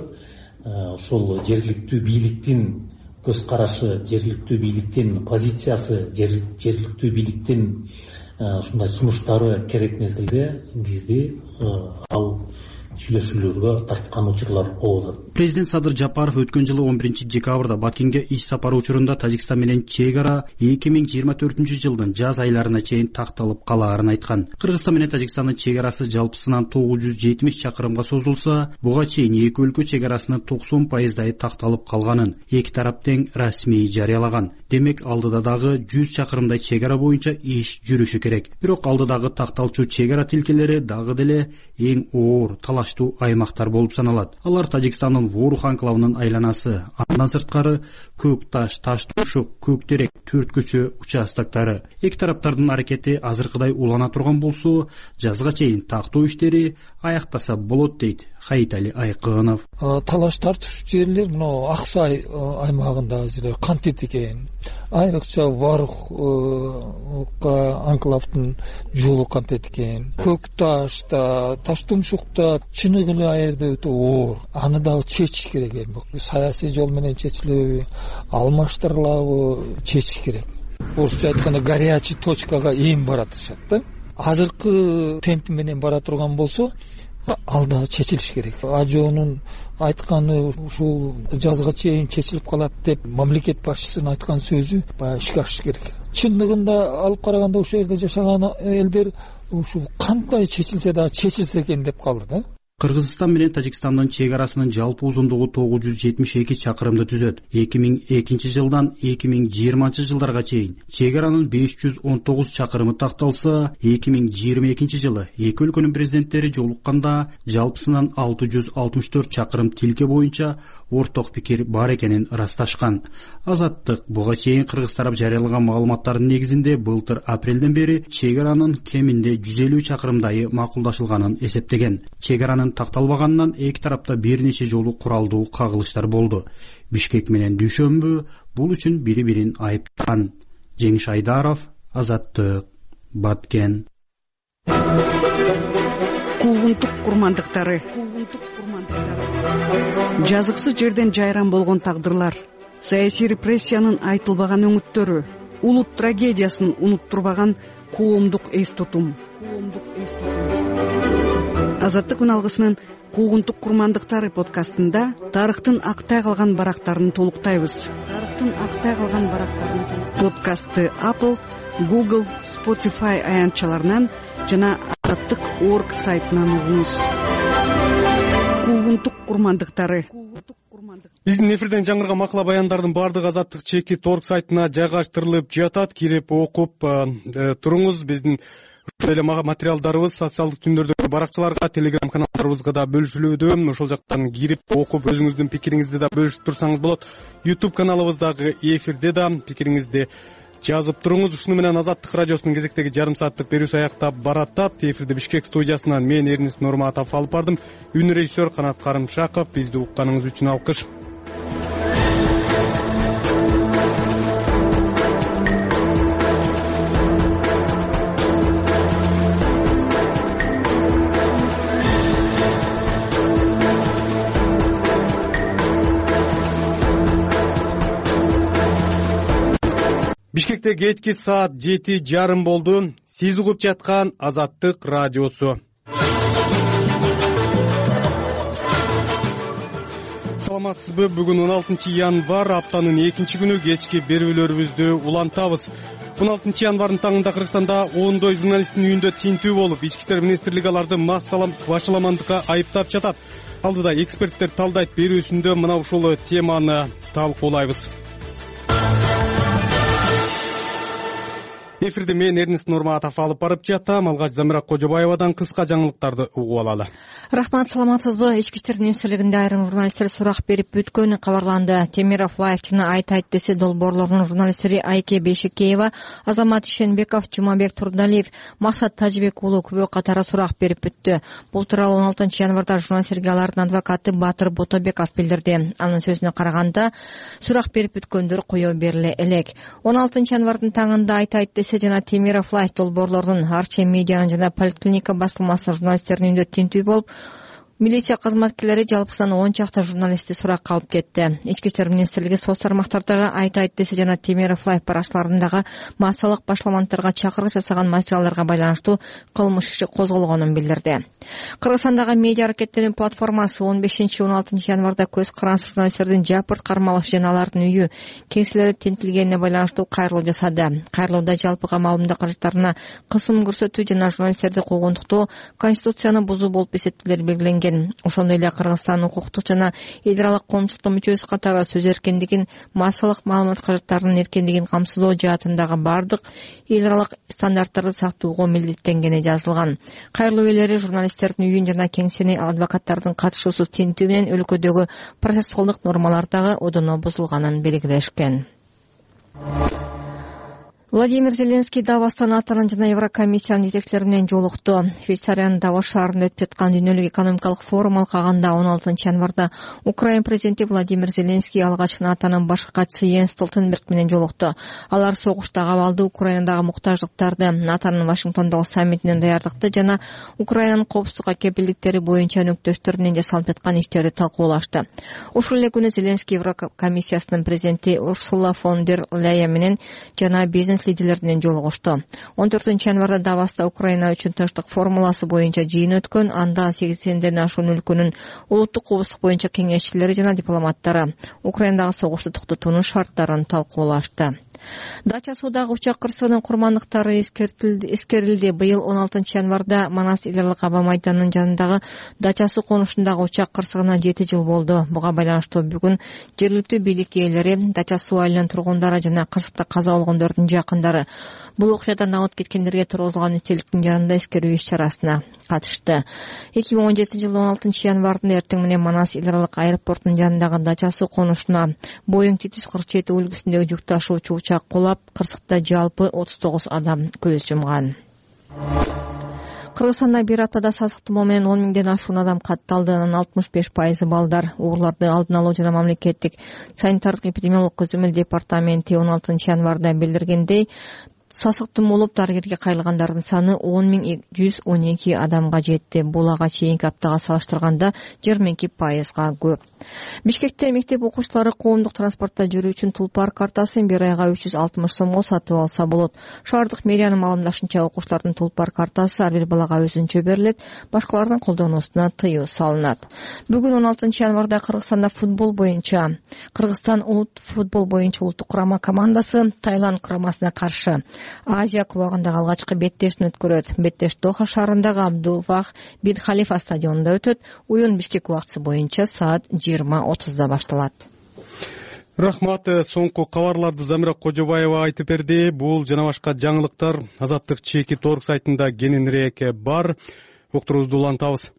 ушул жергиликтүү бийликтин көз карашы, жергиликтүү бийликтин позициясы, жергиликтүү бийликтин ушундай сунуштары керек мезгилде бизди ал сүйлөшүүлөргө тарткан учурлар болуп атат. Президент Садыр Жапаров өткөн жылы он биринчи декабрда Баткенге иш сапары учурунда Тажикстан менен чек ара эки миң жыйырма төртүнчү жылдын жаз айларына чейин такталып калаарын айткан. Кыргызстан менен Тажикстандын чек арасы жалпысынан тогуз жүз жетимиш чакырымга созулса, буга чейин эки өлкө чек арасынын токсон пайыздай такталып калганын эки тарап тең расмий жарыялаган. Демек алдыда дагы жүз чакырымдай чек ара боюнча иш жүрүшү керек. Бирок алдыдагы такталчу чек ара тилкелери дагы деле эң оор талаштуу аймактар болуп саналат. Алар Тажикстандын Ворух анклавынын айланасы, андан сырткары Көк Таш, Таш Тушук, Көк Терек, Төрт көчө участоктары. Эки тараптардын аракети азыркыдай улана турган болсо, жазга чейин тактоо иштери аяктаса болот дейт Хайитали Айкынов. Талаш тартыш жерлер мына Аксай аймагында жерде кантет экен. Айрыкча Ворух анклавдын жолу кантет экен. Көк Ташта, Таш Тумшукта чыныгы эле аерде өтө оор. Аны дагы чечиш керек эми. Саясий жол менен чечилеби, алмаштырылабы чечиш керек. Орусча айтканда горячий точкага эми баратышат да. Азыркы темп менен бара турган болсо, ал дагы чечилиш керек. Ажоонун айтканы ушул жазга чейин чечилип калат деп мамлекет башчысынын айткан сөзү баягы ишке ашыш керек. Чындыгында алып караганда ошол жерде жашаган элдер ушул кандай чечилсе дагы чечилсе экен деп калды да. Кыргызстан менен Тажикстандын чек арасынын жалпы узундугу тогуз жүз жетимиш эки чакырымды түзөт. эки миң экинчи жылдан эки миң жыйырманчы жылдарга чейин чек аранын беш жүз он тогуз чакырымы такталса, эки миң жыйырма экинчи жылы эки өлкөнүн президенттери жолукканда жалпысынан алты жүз алтымыш төрт чакырым тилке боюнча орток пикир бар экенин ырасташкан. Азаттык буга чейин кыргыз тарап жарыялаган маалыматтардын негизинде былтыр апрелден бери чек аранын кеминде жүз элүү чакырымдайы макулдашылганын эсептеген. Чек аранын такталбаганынан эки тарапта бир нече жолу куралдуу кагылыштар болду. Бишкек менен Дүйшөмбү бул үчүн бири-бирин айыптаган. Жеңиш Айдаров, Азаттык, Баткен. Куугунтук курмандыктары. Жазыксыз жерден жайран болгон тагдырлар, саясий репрессиянын айтылбаган өңүттөрү, улут трагедиясын унуттурбаган коомдук эс тутум. Азаттык күн алгысынын Куугунтук курмандыктары подкастында тарыхтын актай калган барактарын толуктайбыз. Тарыхтын актай калган барактарын подкастты Apple, Google, Spotify аянтчаларынан жана азаттык точка орг сайтынан угуңуз. Куугунтук курмандыктары. Биздин эфирден жаңырган макала баяндардын баардыгы азаттык точка орг сайтына жайгаштырылып жатат. Кирип окуп туруңуз. Биздин ошондой эле материалдарыбыз социалдык түндөрдөгү баракчаларга, телеграм каналдарыбызга да бөлүшүлүүдө. Ошол жактан кирип окуп өзүңүздүн пикириңизди да бөлүшүп турсаңыз болот. YouTube каналыбыздагы эфирде да пикириңизди жазып туруңуз. Ушуну менен Азаттык радиосунун кезектеги жарым сааттык берүүсү аяктап баратат. Эфирде Бишкек студиясынан мен Эрнис Нурматов алып бардым. Үн режиссер Канат Карымшаков. Бизди укканыңыз үчүн алкыш. Бишкекте кечки саат жети жарым болду. Сиз угуп жаткан Азаттык радиосу. Саламатсызбы? Бүгүн он алтынчы январь, аптанын экинчи күнү кечки берүүлөрүбүздү улантабыз. он алтынчы январнын таңында Кыргызстанда ондой журналисттин үйүндө тинтүү болуп, Ички иштер министрлиги аларды массалам башаламандыкка айыптап жатат. Алдыда эксперттер талдайт берүүсүндө мына ушул теманы талкуулайбыз. Эфирде мен Эрнис Нурматов алып барып жатам. Алгач Замира Кожобаевадан кыска жаңылыктарды угуп алалы. Рахмат, саламатсызбы? Ички иштер министрлигинде айрым журналисттер сурак берип бүткөнү кабарланды. Темиров Лайф жана Айт Айт десе долбоорлорунун журналисттери Айке Бейшекеева, Азамат Ишенбеков, Жумабек Турдалиев, Максат Тажибек уулу күбө катары сурак берип бүттү. Бул тууралуу он алтынчы январда журналисттерге алардын адвокаты Батыр Ботобеков билдирди. Анын сөзүнө караганда, сурак берип бүткөндөр коё бериле элек. он алтынчы январдын таңында Айт Айт десе жана Темиров Лайф долбоорлорунун Арче медианын жана Поликлиника басылмасынын журналисттеринин үйүндө тинтүү болуп, милиция кызматкерлери жалпысынан он чакты журналистти суракка алып кетти. Ички иштер министрлиги соц тармактардагы Айт Айт десе жана Темиров Лайф баракчаларындагы массалык башаламандыктарга чакырык жасаган материалдарга байланыштуу кылмыш иши козголгонун билдирди. Кыргызстандагы медиа аракеттеринин платформасы он бешинчи он алтынчы январда көз карансыз журналисттердин жапырт кармалышы жана алардын үйү, кеңселери тинтилгенине байланыштуу кайрылуу жасады. Кайрылууда жалпыга маалымдоо каражаттарына кысым көрсөтүү жана журналисттерди куугунтуктоо Конституцияны бузуу болуп эсептелери белгиленген. Ошондой эле Кыргызстандын укуктук жана эл аралык коомчулуктун мүчөсү катары сөз эркиндигин, массалык маалымат каражаттарынын эркиндигин камсыздоо жаатындагы бардык эл аралык стандарттарды сактоого милдеттенгени жазылган. Кайрылуу ээлери журналисттердин үйүн жана кеңсени адвокаттардын катышуусуз тинтүү менен өлкөдөгү процессуалдык нормалардагы одоно бузулганын белгилешкен. Владимир Зеленский Давостан атанын жана Еврокомиссиянын жетекчилери менен жолукту. Швейцариянын Давос шаарында өтүп жаткан дүйнөлүк экономикалык форум алкагында он алтынчы январда Украина президенти Владимир Зеленский алгач атанын башкы катчысы Йенс Столтенберг менен жолукту. Алар согуштагы абалды, Украинадагы муктаждыктарды, НАТОнун Вашингтондогу саммитинин даярдыкты жана Украинанын коопсуздукка кепилдиктери боюнча өнөктөштөр менен жасалып жаткан иштерди талкуулашты. Ушул эле күнү Зеленский Еврокомиссиясынын президенти Урсула фон дер Ляйен менен жана бизнес лидерлери менен жолугушту. он төртүнчү январда Давоста Украина үчүн тынчтык формуласы боюнча жыйын өткөн. Анда сексенден ашуун өлкөнүн улуттук коопсуздук боюнча кеңешчилери жана дипломаттары Украинадагы согушту токтотуунун шарттарын талкуулашты. Дача суудагы учак кырсыгынын курмандыктары эскерилди. Быйыл он алтынчы январда Манас эл аралык аба майданынын жанындагы Дача суу конушундагы учак кырсыгына жети жыл болду. Буга байланыштуу бүгүн жергиликтүү бийлик ээлери, Дача суу айылынын тургундары жана кырсыкта каза болгондордун жакындары бул окуядан агып кеткендерге тургузулган эстеликтин жанында эскерүү иш-чарасына катышты. эки миң он жетинчи жылы он алтынчы январында эртең менен Манас эл аралык аэропортунун жанындагы Дача суу конушуна Боинг жети жүз кырк жети үлгүсүндөгү жүк ташуучу учак кулап, кырсыкта жалпы отуз тогуз адам көз жумган. Кыргызстанда бир аптада сасык тумоо менен он миңден ашуун адам катталды. Анын алтымыш беш пайызы балдар. Ооруларды алдын алуу жана мамлекеттик санитардык эпидемиологиялык көзөмөл департаменти он алтынчы январда билдиргендей, сасык тумоо болуп дарыгерге кайрылгандардын саны он миң жүз он эки адамга жетти. Бул ага чейинки аптага салыштырганда жыйырма эки пайызга көп. Бишкекте мектеп окуучулары коомдук транспортто жүрүү үчүн Тулпар картасын бир айга үч жүз алтымыш сомго сатып алса болот. Шаардык мэриянын маалымдашынча, окуучулардын Тулпар картасы ар бир балага өзүнчө берилет, башкалардын колдонуусуна тыюу салынат. Бүгүн он алтынчы январда Кыргызстанда футбол боюнча Кыргызстан улут футбол боюнча улуттук курама командасы Таиланд курамасына каршы Азия кубагындагы алгачкы беттешин өткөрөт. Беттеш Доха шаарындагы Абдувах бин Халифа стадионунда өтөт. Оюн Бишкек убактысы боюнча саат жыйырма отузда башталат. Рахмат. Соңку кабарларды Замира Кожобаева айтып берди. Бул жана башка жаңылыктар Азаттык чекит орг сайтында кененирээк бар. Уктуруубузду улантабыз.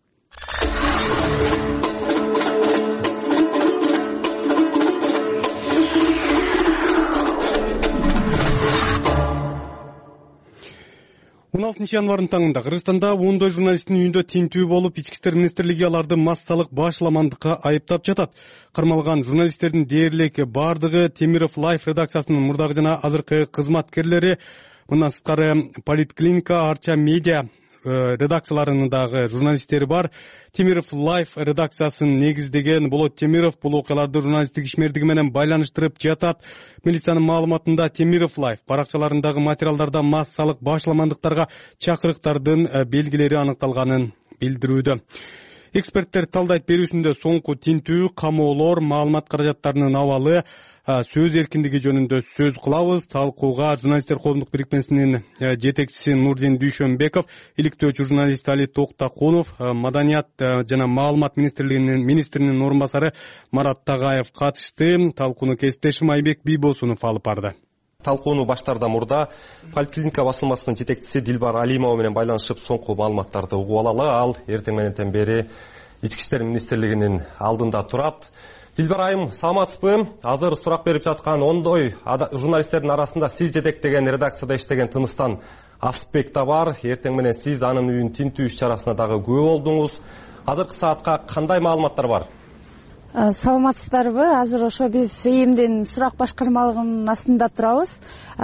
он алтынчы январдын таңында Кыргызстанда ондой журналисттин үйүндө тинтүү болуп, Ички иштер министрлиги аларды массалык башламандыкка айыптап жатат. Кармалган журналисттердин дээрлик бардыгы Темиров Лайф редакциясынын мурдагы жана азыркы кызматкерлери, мындан сырткары Политклиника, Арча медиа редакцияларынын дагы журналисттери бар. Темиров Лайф редакциясын негиздеген Болот Темиров бул окуяларды журналисттик ишмердиги менен байланыштырып жатат. Милициянын маалыматында Темиров Лайф баракчаларындагы материалдарда массалык башламандыктарга чакырыктардын белгилери аныкталганын билдирүүдө. Эксперттер талдайт берүүсүндө соңку тинтүү, камоолор, маалымат каражаттарынын абалы, сөз эркиндиги жөнүндө сөз кылабыз. Талкууга журналисттер коомдук бирикмесинин жетекчиси Нурдин Дүйшөнбеков, иликтөөчү журналист Али Токтакунов, Маданият жана маалымат министрлигинин министринин орун басары Марат Тагаев катышты. Талкууну кесиптешим Айбек Бийбосунов алып барды. Талкууну баштаарда мурда Политклиника басылмасынын жетекчиси Дилбар Алимова менен байланышып соңку маалыматтарды угуп алалы. Ал эртең менен бери Ички иштер министрлигинин алдында турат. Дилбар айым, саламатсызбы? Азыр сурак берип жаткан ондой журналисттердин арасында сиз жетектеген редакцияда иштеген Тыныстан Асыпбек да бар. Эртең менен сиз анын үйүн тинтүү иш-чарасына дагы күбө болдуңуз. Азыркы саатка кандай маалыматтар бар? Саламатсыздарбы? Азыр ошо биз ИИМдин сурак башкармалыгынын астында турабыз.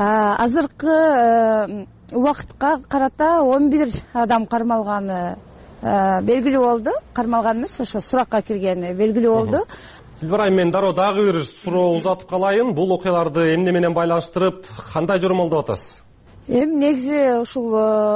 Азыркы убакытка карата он бир адам кармалганы белгилүү болду. Кармалган эмес, ошо суракка киргени белгилүү болду. Дилбар айым, мен дароо дагы бир суроо узатып калайын. Бул окуяларды эмне менен байланыштырып, кандай жормолдоп атасыз? Эми негизи ушул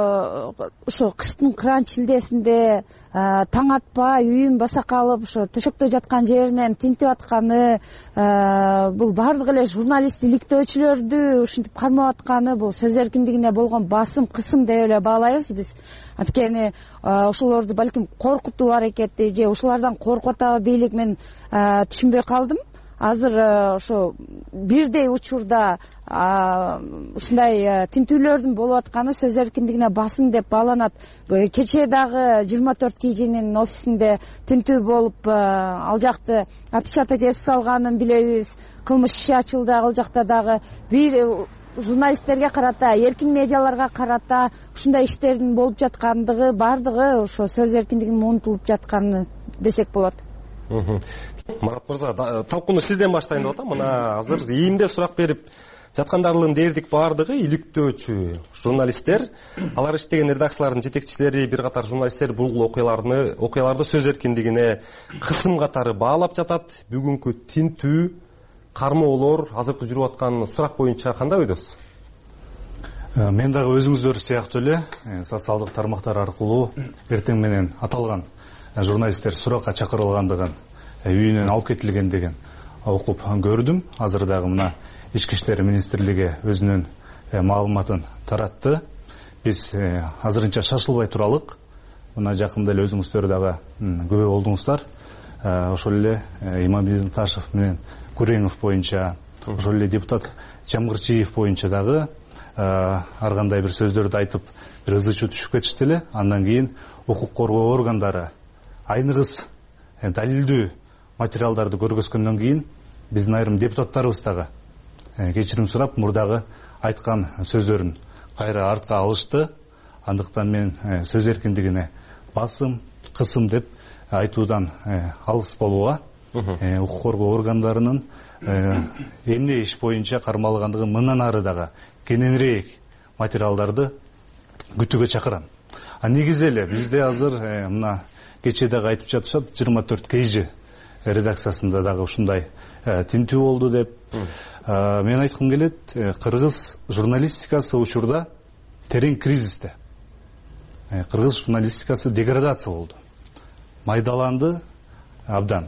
ошо кыштын кыранч шилдесинде таң атпай үйүн баса калып, ошо төшөктө жаткан жеринен тинтип атканы, бул бардык эле журналист иликтөөчүлөрдү ушинтип кармап атканы, бул сөз эркиндигине болгон басым, кысым деп эле баалайбыз биз. Анткени ошолорду балким коркутуу аракети же ушулардан коркуп атабы бийлик, мен түшүнбөй калдым. Азыр ошо бирдей учурда ушундай тинтүүлөрдүн болуп атканы сөз эркиндигине басым деп бааланат. Кечээ дагы жыйырма төрт кийжинин офисинде тинтүү болуп, ал жакты опечатать этип салганын билебиз. Кылмыш иши ачылды ал жакта дагы. Бир журналисттерге карата, эркин медиаларга карата ушундай иштердин болуп жаткандыгы, бардыгы ошо сөз эркиндигинин унутулуп жатканы десек болот. Марат мырза, талкууну сизден баштайын деп атам. Мына азыр ИИМде сурак берип жаткандардын дээрлик бардыгы иликтөөчү журналисттер. Алар иштеген редакциялардын жетекчилери, бир катар журналисттер бул окуяларды окуяларды сөз эркиндигине кысым катары баалап жатат. Бүгүнкү тинтүү, кармоолор, азыркы жүрүп аткан сурак боюнча кандай ойдосуз? Мен дагы өзүңүздөр сыяктуу эле социалдык тармактар аркылуу эртең менен аталган журналисттер суракка чакырылгандыгын, үйүнөн алып кетилгендигин окуп көрдүм. Азыр дагы мына Ички иштер министрлиги өзүнүн маалыматын таратты. Биз азырынча шашылбай туралык. Мына жакында эле өзүңүздөр дагы күбө болдуңуздар. Ошол эле Имамбек Ташев менен Куреңов боюнча, ошол эле депутат Жамгырчиев боюнча дагы ар кандай бир сөздөрдү айтып, бир ызы чуу түшүп кетишти эле. Андан кийин укук коргоо органдары айныгыс далилдүү материалдарды көргөзгөндөн кийин биздин айрым депутаттарыбыз дагы кечирим сурап, мурдагы айткан сөздөрүн кайра артка алышты. Андыктан мен сөз эркиндигине басым, кысым деп айтуудан алыс болууга, укук коргоо органдарынын эмне иш боюнча кармалгандыгын мындан ары дагы кененирээк материалдарды күтүүгө чакырам. А негизи эле бизде азыр мына кечээ дагы айтып жатышат, жыйырма төрт кейжи редакциясында дагы ушундай тинтүү болду деп. Мен айткым келет, кыргыз журналистикасы учурда терең кризисте. Кыргыз журналистикасы деградация болду. Майдаланды абдан.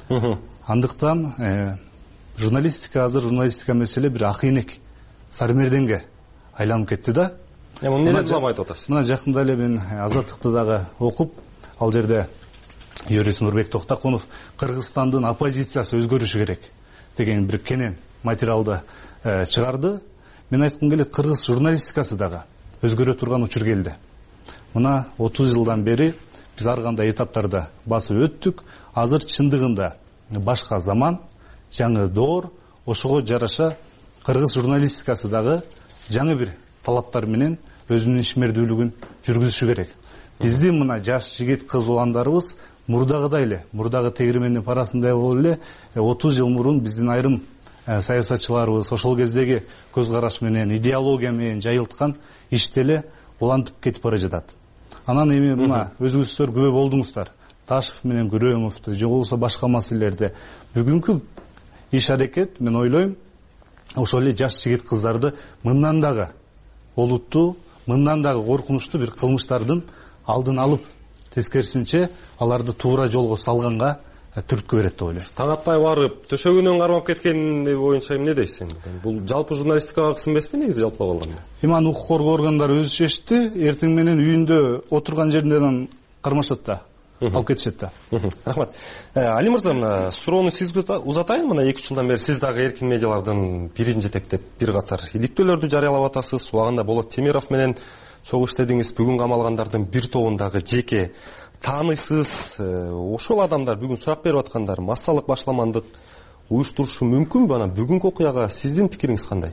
Андыктан журналистика азыр журналистика маселе бир акыйнек сарымерденге айланып кетти да. Эмне деп айтып атасыз? Мына жакында эле мен Азаттыкты дагы окуп, ал жерде юрист Нурбек Токтакунов Кыргызстандын оппозициясы өзгөрүшү керек деген бир кенен материалды чыгарды. Мен айткым келет, кыргыз журналистикасы дагы өзгөрө турган учур келди. Мына отуз жылдан бери биз ар кандай этаптарда басып өттүк. Азыр чындыгында башка заман, жаңы доор, ошого жараша кыргыз журналистикасы дагы жаңы бир талаптар менен өзүнүн ишмердүүлүгүн жүргүзүшү керек. Биздин мына жаш жигит кыз уландарыбыз мурдагыдай эле, мурдагы тегирмендин парасындай болуп эле отуз жыл мурун биздин айрым саясатчыларыбыз ошол кездеги көз караш менен, идеология менен жайылткан ишти эле улантып кетип бара жатат. Анан эми мына өзүңүздөр күбө болдуңуздар. Ташев менен Күрөмовду, же болбосо башка маселелерди. Бүгүнкү иш аракет, мен ойлойм, ошол эле жаш жигит кыздарды мындан дагы олуттуу, мындан дагы коркунучтуу бир кылмыштардын алдын алып, тескерисинче аларды туура жолго салганга түрткү берет деп ойлойм. Таң атпай барып, төшөгүнөн кармап кеткен боюнча эмне дейсиң? Бул жалпы журналистикага кысым негизи жалпылап алганда? Эми аны укук коргоо органдары өзү чечти, эртең менен үйүндө отурган жеринен кармашат да, алып кетишет да. Рахмат. Али мырза, мына суроону сизге узатайын. Мына эки үч жылдан бери сиз дагы эркин медиалардын бирин жетектеп бир катар иликтөөлөрдү жарыялап атасыз. Убагында Болот Темиров менен чогуу иштедиңиз. Бүгүн камалгандардын бир тобундагы жеке таанысыз. Ошол адамдар бүгүн сурак берип аткандар, массалык башламандык уюштурушу мүмкүнбү? Анан бүгүнкү окуяга сиздин пикириңиз кандай?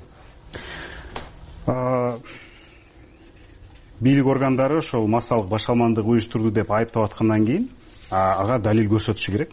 Бийлик органдары ошол массалык башаламандык уюштурду деп айыптап аткандан кийин ага далил көрсөтүшү керек.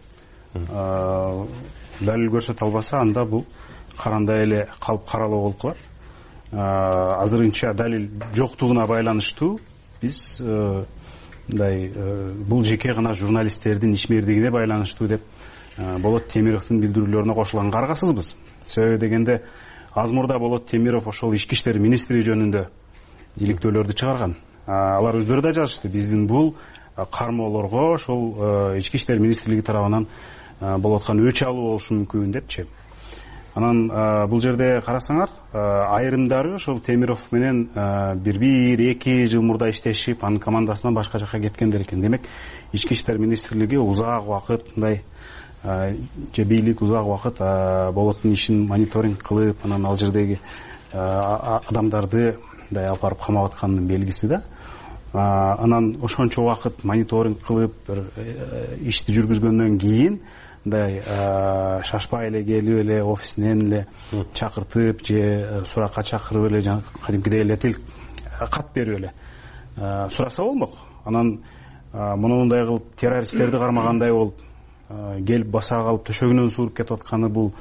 Далил көрсөтө албаса, анда бул карандай эле калып каралоо болуп калат. Азырынча далил жоктугуна байланыштуу биз мындай бул жеке гана журналисттердин ишмердигине байланыштуу деп Болот Темировдун билдирүүлөрүнө кошулганга аргасызбыз. Себеби дегенде аз мурда Болот Темиров ошол ички иштер министри жөнүндө иликтөөлөрдү чыгарган. Алар өздөрү да жазышты. Биздин бул кармоолорго ошол ички иштер министрлиги тарабынан болуп аткан өч алуу болушу мүмкүн депчи. Анан бул жерде карасаңар, айрымдары ошол Темиров менен бир бир эки жыл мурда иштешип, анын командасынан башка жака кеткендер экен. Демек, ички иштер министрлиги узак убакыт мындай же бийлик узак убакыт Болоттун ишин мониторинг кылып, анан ал жердеги адамдарды мындай алып барып камап атканын белгиси да. Анан ошончо убакыт мониторинг кылып ишти жүргүзгөндөн кийин мындай шашпай эле келип эле офисинен эле чакыртып же суракка чакырып эле жана кадимкидей эле тил кат берип эле сураса болмок. Анан мындай кылып террористтерди кармагандай болуп келип баса калып төшөгүнөн сууруп кетип атканы бул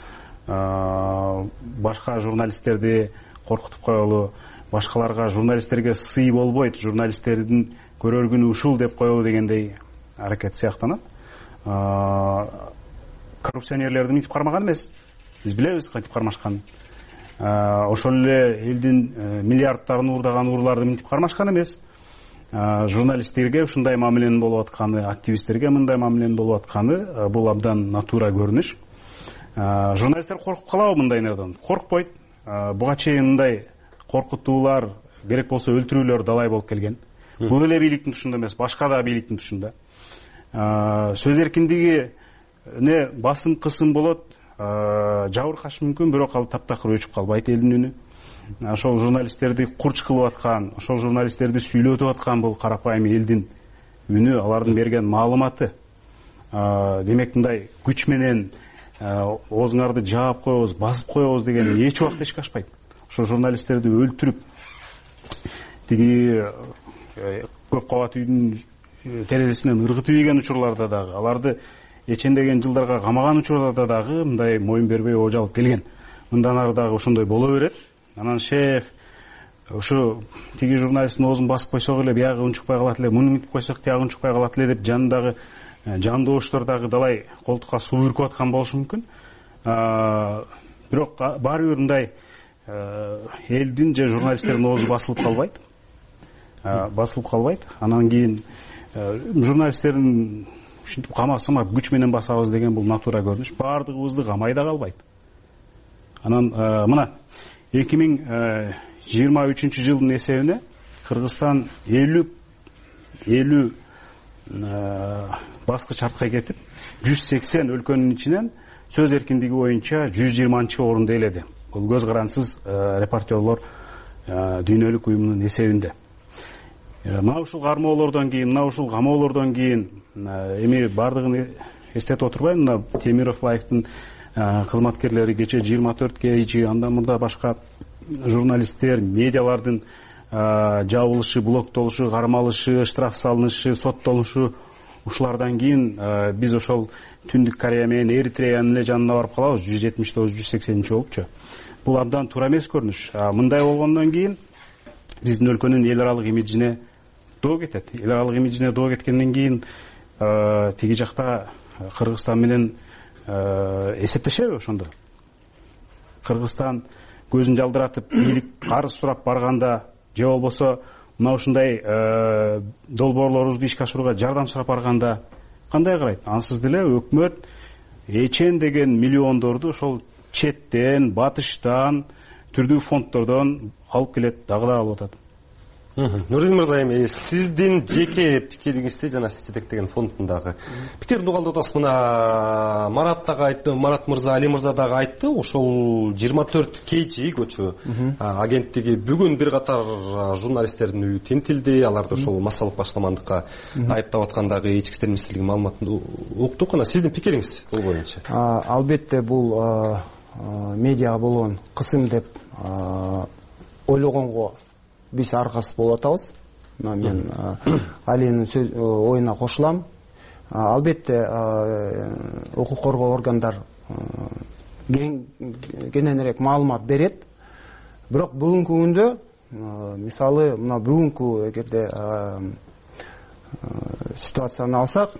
башка журналисттерди коркутуп коелу, башкаларга журналисттерге сый болбойт, журналисттердин көрөр күнү ушул деп коелу дегендей аракет сыяктанат. Коррупционерлерди мынтип кармаган эмес. Биз билебиз кантип кармашканын. Ошол эле элдин миллиардтарын уурдаган урууларды мынтип кармашкан эмес. Журналисттерге ушундай мамиленин болуп атканы, активисттерге мындай мамиленин болуп атканы бул абдан натура көрүнүш. Журналисттер коркуп калабы мындай нерден? Коркпойт. Буга чейин мындай коркутуулар, керек болсо өлтүрүүлөр далай болуп келген. Бул эле бийликтин тушунда эмес, башка да бийликтин тушунда. Сөз эркиндиги не басым кысым болот, жабыркашы мүмкүн, бирок ал таптакыр өчүп калбайт элдин үнү. Ошол журналисттерди курч кылып аткан, ошол журналисттерди сүйлөтүп аткан бул карапайым элдин үнү, алардын берген маалыматы. Демек, мындай күч менен оозуңарды жаап коебуз, басып коебуз деген эч убакта эшикке ашпайт. Ошол журналисттерди өлтүрүп, тиги көп кабат үйдүн терезесинен ыргытып ийген учурларда дагы, аларды эчендеген жылдарга камаган учурларда дагы мындай моюн бербей ожа алып келген. Мындан ары дагы ошондой боло берет. Анан шеф ушу тиги журналисттин оозун басып койсок эле, биягы унчукпай калат эле, муну мынтип койсок тиягы унчукпай калат эле деп жанындагы жандооштор дагы далай колтукка суу бүркүп аткан болушу мүмкүн. Бирок баары бир мындай элдин же журналисттердин оозу басылып калбайт. Басылып калбайт. Анан кийин журналисттердин ушинтип камасамап күч менен басабыз деген бул натура көрүнүш. Баардыгыбызды камай да калбайт. Анан мына эки миң жыйырма үчүнчү жылдын эсебине Кыргызстан элүү элүү баскыч артка кетип, жүз сексен өлкөнүн ичинен сөз эркиндиги боюнча жүз жыйырманчы орунду ээледи. Бул көз карансыз репортерлор дүйнөлүк уюмунун эсебинде. Мына ушул кармоолордон кийин, мына ушул камоолордон кийин эми бардыгын эстетип отурбайм. Мына Темиров Лайфтын кызматкерлери кече жыйырма төрт кей, анда мында башка журналисттер, медиалардын жабылышы, блоктолушу, кармалышы, штраф салынышы, соттолушу, ушулардан кийин биз ошол Түндүк Корея менен Эритреянын эле жанына барып калабыз. жүз жетимиш тогуз жүз сексенинчи болупчу. Бул абдан туура эмес көрүнүш. Мындай болгондон кийин биздин өлкөнүн эл аралык имиджине доо кетет. Эл аралык имиджине доо кеткенден кийин тиги жакта Кыргызстан менен эсептешеби ошондо? Кыргызстан көзүн жалдыратып бийлик карыз сурап барганда же болбосо мына ушундай долбоорлорубузду ишке ашырууга жардам сурап барганда кандай карайт? Ансыз деле өкмөт эчен деген миллиондорду ошол четтен, батыштан, түрдүү фонддордон алып келет, дагы да алып атат. Нурдин мырза, эми сиздин жеке пикириңизде жана сиз жетектеген фонддун дагы пикирин угалдып атасыз. Мына Марат дагы айтты, Марат мырза, Али мырза дагы айтты, ошол жыйырма төрт кей көчө агенттиги бүгүн бир катар журналисттердин үйү тинтилди, аларды ошол массалык башкармандыкка айыптап аткандагы ички иштер министрлиги маалыматын уктук. Ана сиздин пикириңиз бул боюнча? Албетте бул медиага болгон кысым деп ойлогонго биз аргасыз болуп атабыз. Мен Алинин оюна кошулам. Албетте укук коргоо органдар кененирээк маалымат берет. Бирок бүгүнкү күндө, мисалы, мына бүгүнкү эгерде ситуацияны алсак,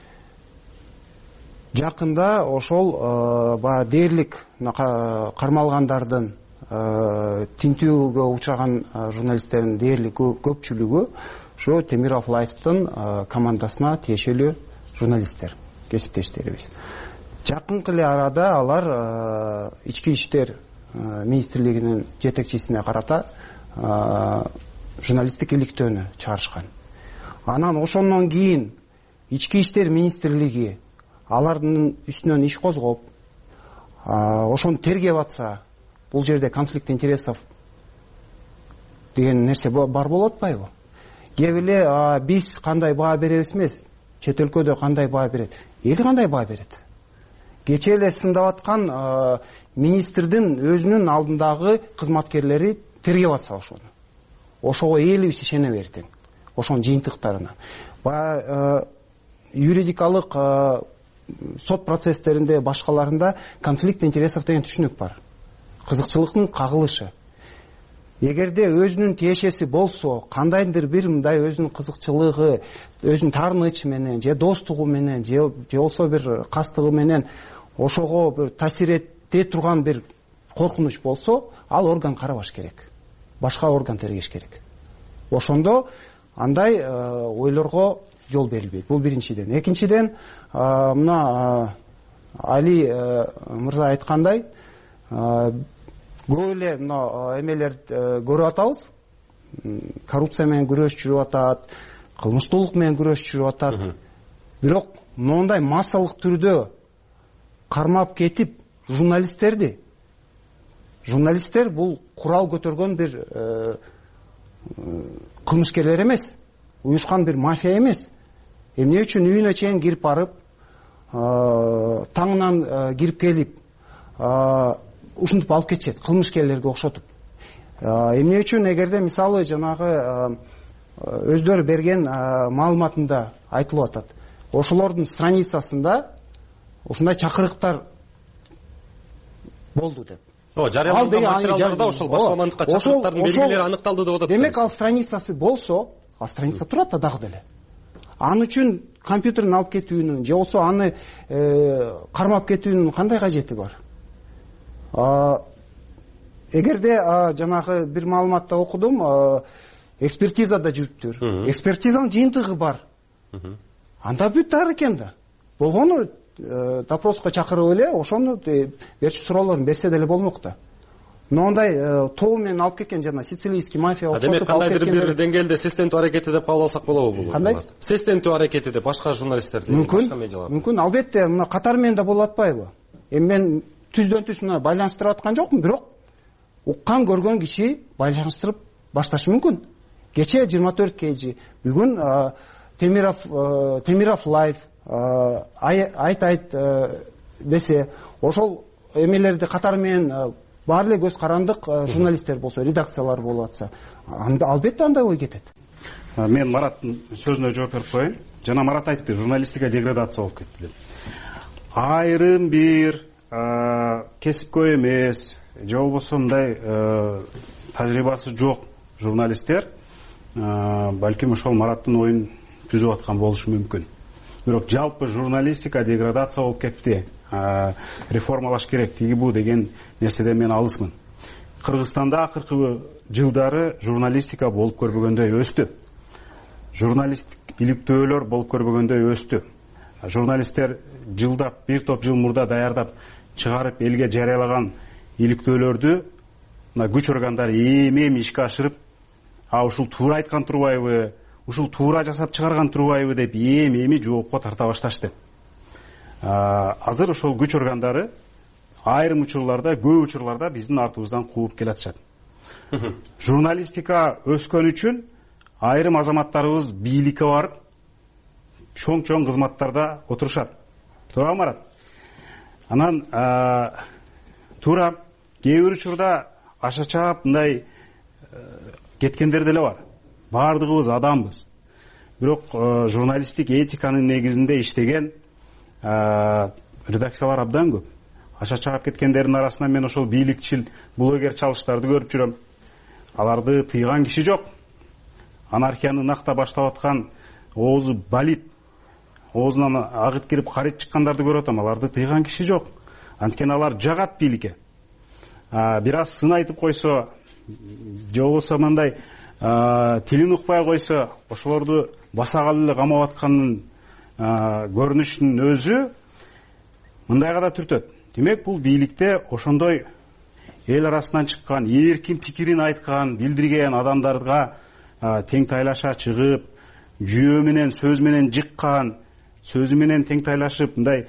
жакында ошол баягы дээрлик кармалгандардын тинтүүгө учураган журналисттердин дээрлик көпчүлүгү ошо Темиров Лайфтын командасына тиешелүү журналисттер, кесиптештерибиз. Жакынкы эле арада алар ички иштер министрлигинин жетекчисине карата журналисттик иликтөөнү чыгарышкан. Анан ошондон кийин ички иштер министрлиги алардын үстүнөн иш козгоп, ошону тергеп атса, бул жерде конфликт интересов деген нерсе бар болуп атпайбы? Кеп эле биз кандай баа беребиз эмес, чет өлкөдө кандай баа берет, эл кандай баа берет? Кече эле сындап аткан министрдин өзүнүн алдындагы кызматкерлери тергеп атса ошону. Ошого элибиз ишене бердиң, ошонун жыйынтыктарына. Баягы юридикалык сот процесстеринде, башкаларында конфликт интересов деген түшүнүк бар. Кызыкчылыктын кагылышы. Эгерде өзүнүн тиешеси болсо, кандайдыр бир мындай өзүнүн кызыкчылыгы, өзүнүн таарынычы менен, же достугу менен, же болсо бир кастыгы менен ошого бир таасир эте турган бир коркунуч болсо, ал орган карабаш керек. Башка орган тергеш керек. Ошондо андай ойлорго жол берилбейт. Бул биринчиден. Экинчиден, мына Али мырза айткандай, көп эле мына эмелерди көрүп атабыз. Коррупция менен күрөш жүрүп атат, кылмыштуулук менен күрөш жүрүп атат. Бирок мондай массалык түрдө кармап кетип журналисттерди, журналисттер бул курал көтөргөн бир кылмышкерлер эмес, уюшкан бир мафия эмес. Эмне үчүн үйүнө чейин кирип барып, таңынан кирип келип, ушинтип алып кетет, кылмышкерлерге окшотуп. Эмне үчүн эгерде мисалы жанагы өздөрү берген маалыматында айтылып атат, ошолордун страницасында ушундай чакырыктар болду деп. О, жарыяланган материалдарда ошол башкармандыкка чакырыктардын белгилери аныкталды деп атат. Демек, ал страницасы болсо, ал страница турат да дагы деле. Аны үчүн компьютерин алып кетүүнүн, же болсо аны кармап кетүүнүн кандай кажети бар? Эгерде жанагы бир маалыматта окудум, экспертизада жүрүптүр. Экспертизанын жыйынтыгы бар. Анда бүт ар экен да. Болгону допроска чакырып эле ошону берчү суроолорун берсе деле болмок да. Но ондай тоо менен алып кеткен жана сицилийский мафия окшотуп алып кеткен. Демек, кандайдыр бир деңгээлде сестентүү аракети деп кабыл алсак болобу бул? Кандай? Сестентүү аракети деп башка журналисттерди, башка медиаларды. Мүмкүн, албетте, мына катар менен да болуп атпайбы? эми мен түздөн түз мына байланыштырып аткан жокмун, бирок уккан көргөн киши байланыштырып башташы мүмкүн. Кечээ жыйырма төрт kg, бүгүн Темиров Темиров лайф айт айт десе, ошол эмелерди катары менен баары эле көз карандык журналисттер болсо, редакциялар болуп атса, албетте андай ой кетет. Мен Мараттын сөзүнө жооп берип коеюн. Жана Марат айтты, журналистика деградация болуп кетти деп. Айрым бир кесипкөй эмес, же болбосо мындай тажрыйбасы жок журналисттер балким ошол Мараттын оюн түзүп аткан болушу мүмкүн. Бирок жалпы журналистика деградация болуп кетти, реформалаш керек, тиги бу деген нерседен мен алысмын. Кыргызстанда акыркы жылдары журналистика болуп көрбөгөндөй өстү. Журналисттик иликтөөлөр болуп көрбөгөндөй өстү. Журналисттер жылдап, бир топ жыл мурда даярдап чыгарып элге жарыялаган иликтөөлөрдү мына күч органдары эми-эми ишке ашырып, а ушул туура айткан турбайбы, ушул туура жасап чыгарган турбайбы деп эми-эми жоопко тарта башташты. Азыр ошол күч органдары айрым учурларда, көп учурларда биздин артыбыздан кууп келатышат. Журналистика өскөн үчүн айрым азаматтарыбыз бийликке барып, чоң-чоң кызматтарда отурушат. Туура Марат? Анан туура кээ бир учурда аша чаап мындай кеткендер деле бар. Баардыгыбыз адамбыз. Бирок журналисттик этиканын негизинде иштеген редакциялар абдан көп. Аша чаап кеткендердин арасынан мен ошол бийликчил, блогер чалыштарды көрүп жүрөм. Аларды тыйган киши жок. Анархияны накта баштап аткан, оозу балит, оозунан агыт кирип карит чыккандарды көрүп атам. Аларды тыйган киши жок. Анткени алар жагат бийликке. Бир аз сын айтып койсо, же болбосо мындай тилин укпай койсо, ошолорду басагалы эле камап атканын көрүнүшүнүн өзү мындайга да түртөт. Демек бул бийликте ошондой эл арасынан чыккан, эркин пикирин айткан, билдирген адамдарга тең тайлаша чыгып, жүйө менен, сөз менен жыккан, сөзү менен тең тайлашып, мындай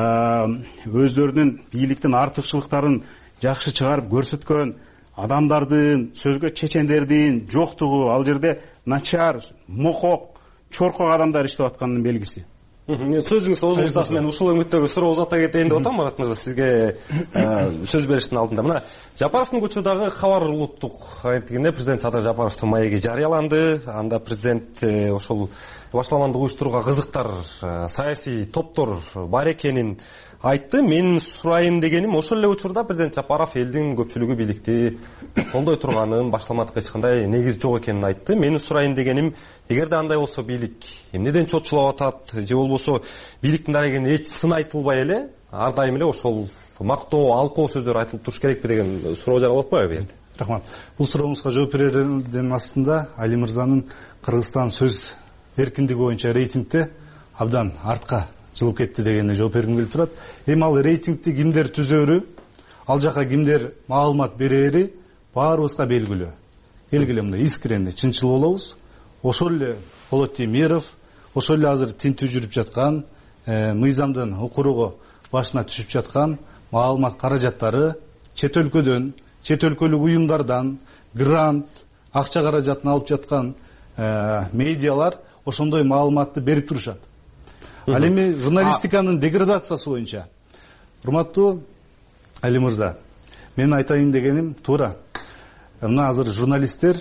өздөрүнүн бийликтин артыкчылыктарын жакшы чыгарып көрсөткөн адамдардын, сөзгө чечендердин жоктугу, ал жерде начар, мокок, чоркок адамдар иштеп атканынын белгиси. Сөзүңүз озун устасы, мен ушул өңүттөгү суроо узата кетейин деп атам, Марат мырза, сизге сөз бериштин алдында. Мына Жапаровдун көчүдөгү Кабар улуттук агенттигинде президент Садыр Жапаровдун маеги жарыяланды. Анда президент ошол башаламандык уюштурууга кызыктар, саясий топтор бар экенин айтты. Мен сурайын дегеним, ошол эле учурда президент Жапаров элдин көпчүлүгү бийликти колдой турганын, башаламандыкка эч кандай негиз жок экенин айтты. Менин сурайын дегеним, эгерде андай болсо бийлик эмнеден чочулап атат, же болбосо бийликтин дарегинде эч сын айтылбай эле, ар дайым эле ошол мактоо, алкоо сөздөр айтылып туруш керекпи деген суроо жаралып атпайбы бу жерде? Рахмат. Бул сурооңузга жооп берердин астында Али мырзанын Кыргызстан сөз эркиндиги боюнча рейтингте абдан артка жылып кетти дегенге жооп бергим келип турат. Эми ал рейтингти кимдер түзөрү, ал жака кимдер маалымат берери баарыбызга белгилүү. Белгилүү, мындай искренне, чынчыл болобуз. Ошол эле Болот Темиров, ошол эле азыр тинтүү жүрүп жаткан, мыйзамдын укуругу башына түшүп жаткан маалымат каражаттары чет өлкөдөн, чет өлкөлүк уюмдардан грант, акча каражатын алып жаткан медиалар ошондой маалыматты берип турушат. Ал эми журналистиканын деградациясы боюнча, урматтуу Али мырза, мен айтайын дегеним туура. Мына азыр журналисттер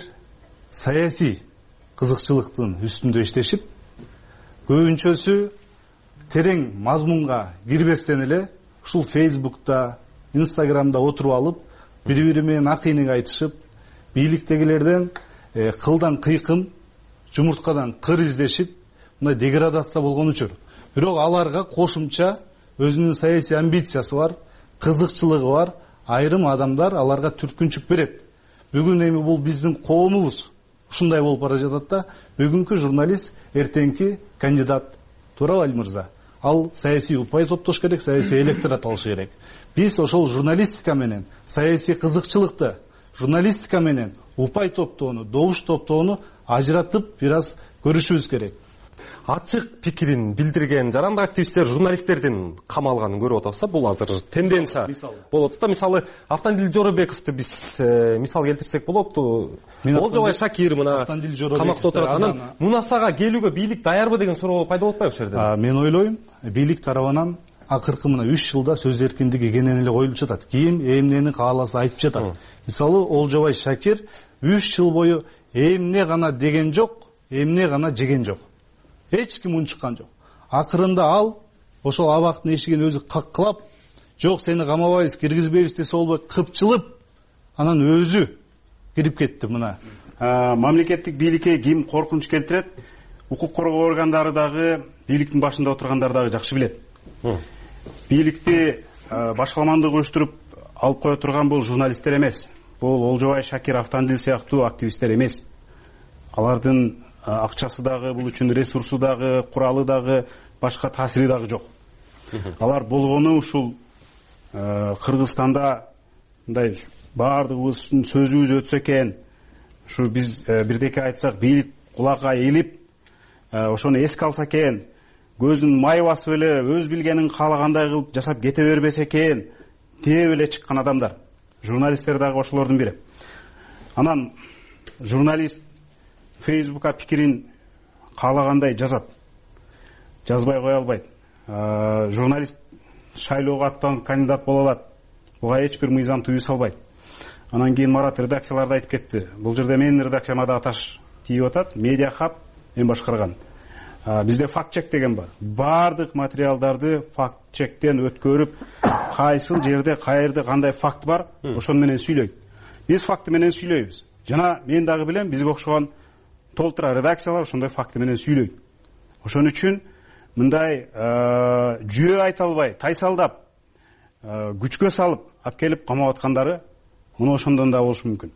саясий кызыкчылыктын үстүндө иштешип, көбүнчөсү терең мазмунга кирбестен эле ушул Фейсбукта, Инстаграмда отуруп алып, бири-бири менен акыйныг айтышып, бийликтегилерден кылдан кыйкым, жумурткадан кыр издешип, мындай деградация болгон учур. Бирок аларга кошумча өзүнүн саясий амбициясы бар, кызыкчылыгы бар, айрым адамдар аларга түрткүнчүк берет. Бүгүн эми бул биздин коомубуз ушундай болуп бара жатат да, бүгүнкү журналист эртеңки кандидат. Туура Али мырза? Ал саясий упай топтош керек, саясий электорат алыш керек. Биз ошол журналистика менен саясий кызыкчылыкты, журналистика менен упай топтоону, добуш топтоону ажыратып бир аз көрүшүбүз керек. ачык пикирин билдирген жарандык активисттер журналисттердин камалганын көрүп атабыз да. Бул азыр тенденция болуп атат да. Мисалы Автандил Жоробековду биз мисал келтирсек болот. Олжобай Шакир мына камакта отурат. Анан Мунасага келүүгө бийлик даярбы деген суроо пайда болуп атпайбы ушул жерде? Мен ойлойм, бийлик тарабынан акыркы мына үч жылда сөз эркиндиги кенен эле коюлуп жатат. Ким эмнени кааласа айтып жатат. Мисалы Олжобай Шакир үч жыл бою эмне гана деген жок, эмне гана жеген жок. Эч ким үн чыккан жок. Акырында ал ошол абактын эшигин өзү каккылап, жок сени камабайбыз, киргизбейбиз десе болбой кыпчылып, анан өзү кирип кетти. Мына мамлекеттик бийликке ким коркунуч келтирет? Укук коргоо органдары дагы, бийликтин башында отургандар дагы жакшы билет. Бийликти башкаламандык уюштуруп алып кое турган бул журналисттер эмес. Бул Олжобай Шакир, Автандил сыяктуу активисттер эмес. Алардын акчасы дагы, бул үчүн ресурсу дагы, куралы дагы, башка таасири дагы жок. Алар болгону ушул Кыргызстанда мындай баардыгыбыздын сөзүбүз өтсө экен, ушу биз бирдеке айтсак бийлик кулакка элип, ошону эске алса экен, көзүн май басып эле өз билгенин каалагандай кылып жасап кете бербесе экен деп эле чыккан адамдар. Журналисттер дагы ошолордун бири. Анан журналист Фейсбукка пикирин каалагандай жазат. Жазбай кое албайт. Журналист шайлоого аттанып кандидат боло алат. Буга эч бир мыйзам тыюу салбайт. Анан кийин Марат редакцияларда айтып кетти. Бул жерде менин редакцияма да таш тийип атат. Медиа хаб мен башкарган. Бизде факт чек деген бар. Бардык материалдарды факт чектен өткөрүп, кайсыл жерде, каерде кандай факт бар, ошону менен сүйлөйт. Биз факты менен сүйлөйбүз. Жана мен дагы билем, бизге окшогон толтура редакциялар ошондой факты менен сүйлөйт. Ошон үчүн мындай жүйө айта албай, тайсалдап, күчкө салып, алып келип камап аткандары муну ошондон да болушу мүмкүн.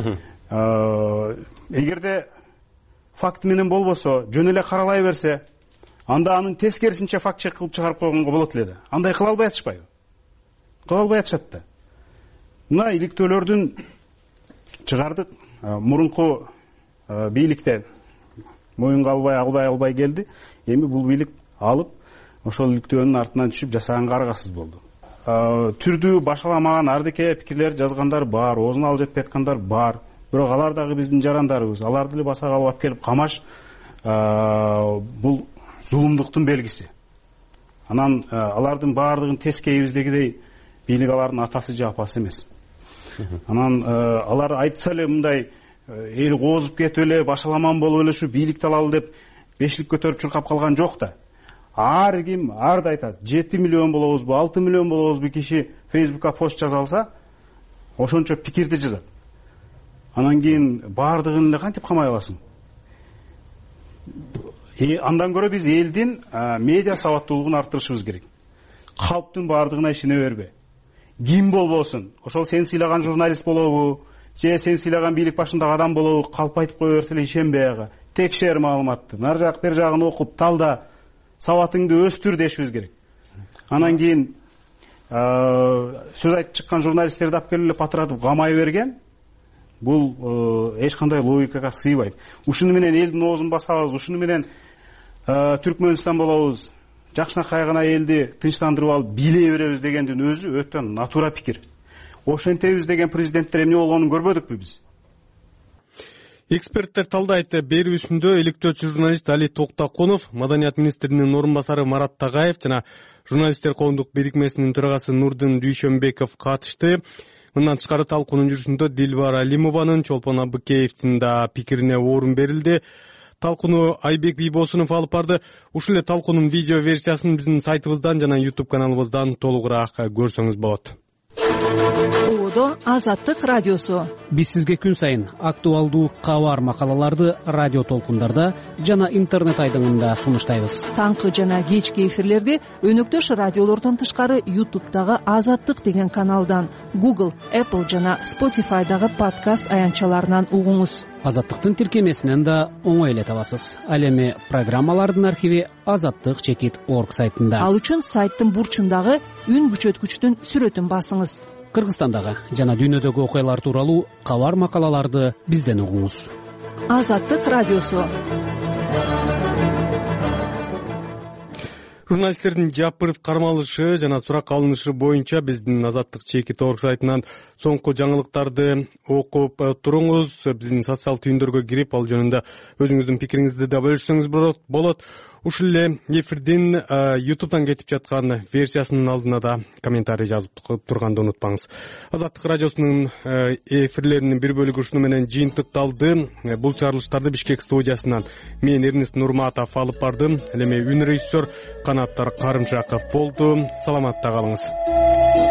Эгерде факт менен болбосо, жөн эле каралай берсе, анда анын тескерисинче факт чек кылып чыгарып койгонго болот эле да. Андай кыла албай атышпайбы? Кыла албай атышат да. Мына иликтөөлөрдүн чыгардык, мурунку бийликте моюнга албай албай албай келди. Эми бул бийлик алып, ошол иликтөөнүн артынан түшүп жасаганга аргасыз болду. Түрдүү башаламаган ардеке пикирлер жазгандар бар, оозуна алып жетпей аткандар бар. Бирок алар дагы биздин жарандарыбыз, аларды эле басага алып келип камаш, бул зулумдуктун белгиси. Анан алардын баардыгын тескейибиздегидей бийлик алардын атасы же апасы эмес. Анан алар айтса эле мындай эл коозуп кетип эле, башаламан болуп эле ушу бийликти алалы деп бешлик көтөрүп чуркап калган жок да. Ар ким арда айтат, жети миллион болобузбу, алты миллион болобузбу киши Фейсбукка пост жаза алса, ошончо пикирди жазат. Анан кийин баардыгын эле кантип камай аласың? Андан көрө биз элдин медиа сабаттуулугун арттырышыбыз керек. Калптын баардыгына ишене бербе. Ким болбосун, ошол сен сыйлаган журналист болобу, же сен сыйлаган бийлик башындагы адам болобу, калп айтып кое берсе эле ишенбей ага. Текшер маалыматты, нар жак бер жагын окуп, талда, сабатыңды өстүр дешибиз керек. Анан кийин сөз айтып чыккан журналисттерди алып келип эле патыратып камай берген, бул эч кандай логикага сыйбайт. Ушуну менен элдин оозун басабыз, ушуну менен Түркмөнстан болобуз, жакшынакай гана элди тынчтандырып алып биле беребиз дегендин өзү өтө натура пикир. Ошентебиз деген президенттер эмне болгонун көрбөдүкпү биз? Эксперттер талдайт. Берүүсүндө иликтөөчү журналист Али Токтокунов, Маданият министринин орун басары Марат Тагаев жана журналисттер коомдук бирикмесинин төрагасы Нурдин Дүйшөнбеков катышты. Мындан тышкары талкуунун жүрүшүндө Дилбар Алимованын, Чолпон Абыкеевдин да пикирине орун берилди. Талкууну Айбек Бийбосунов алып барды. Ушул эле талкуунун видео версиясын биздин сайтыбыздан жана YouTube каналыбыздан толугураак көрсөңүз болот. Оодо Азаттык радиосу. Биз сизге күн сайын актуалдуу кабар макалаларды радио толкундарда жана интернет айдыңында сунуштайбыз. Таңкы жана кечки эфирлерди өнөктөш радиолордон тышкары YouTube'дагы Азаттык деген каналдан, Google, Apple жана Spotify'дагы подкаст аянтчаларынан угуңуз. Азаттыктын тиркемесинен да оңой эле табасыз. Ал эми программалардын архиви азаттык чекит точка орг сайтында. Ал үчүн сайттын бурчундагы үн күчөткүчтүн сүрөтүн басыңыз. Кыргызстандагы жана дүйнөдөгү окуялар тууралуу кабар макалаларды бизден угуңуз. Азаттык радиосу. Журналисттердин жапырт кармалышы жана суракка алынышы боюнча биздин Азаттык чекит орг сайтынан соңку жаңылыктарды окуп туруңуз. Биздин социал түйүндөргө кирип ал жөнүндө өзүңүздүн пикириңизди да бөлүшсөңүз болот. Ушул эле эфирдин ютубтан кетип жаткан версиясынын алдына да комментарий жазып турганды унутпаңыз. Азаттык радиосунун эфирлеринин бир бөлүгү ушуну менен жыйынтыкталды. Бул чыгарылыштарды Бишкек студиясынан мен Эрнест Нурматов алып бардым. Ал эми үн режиссер Канаттар Карымшаков болду. Саламатта калыңыз.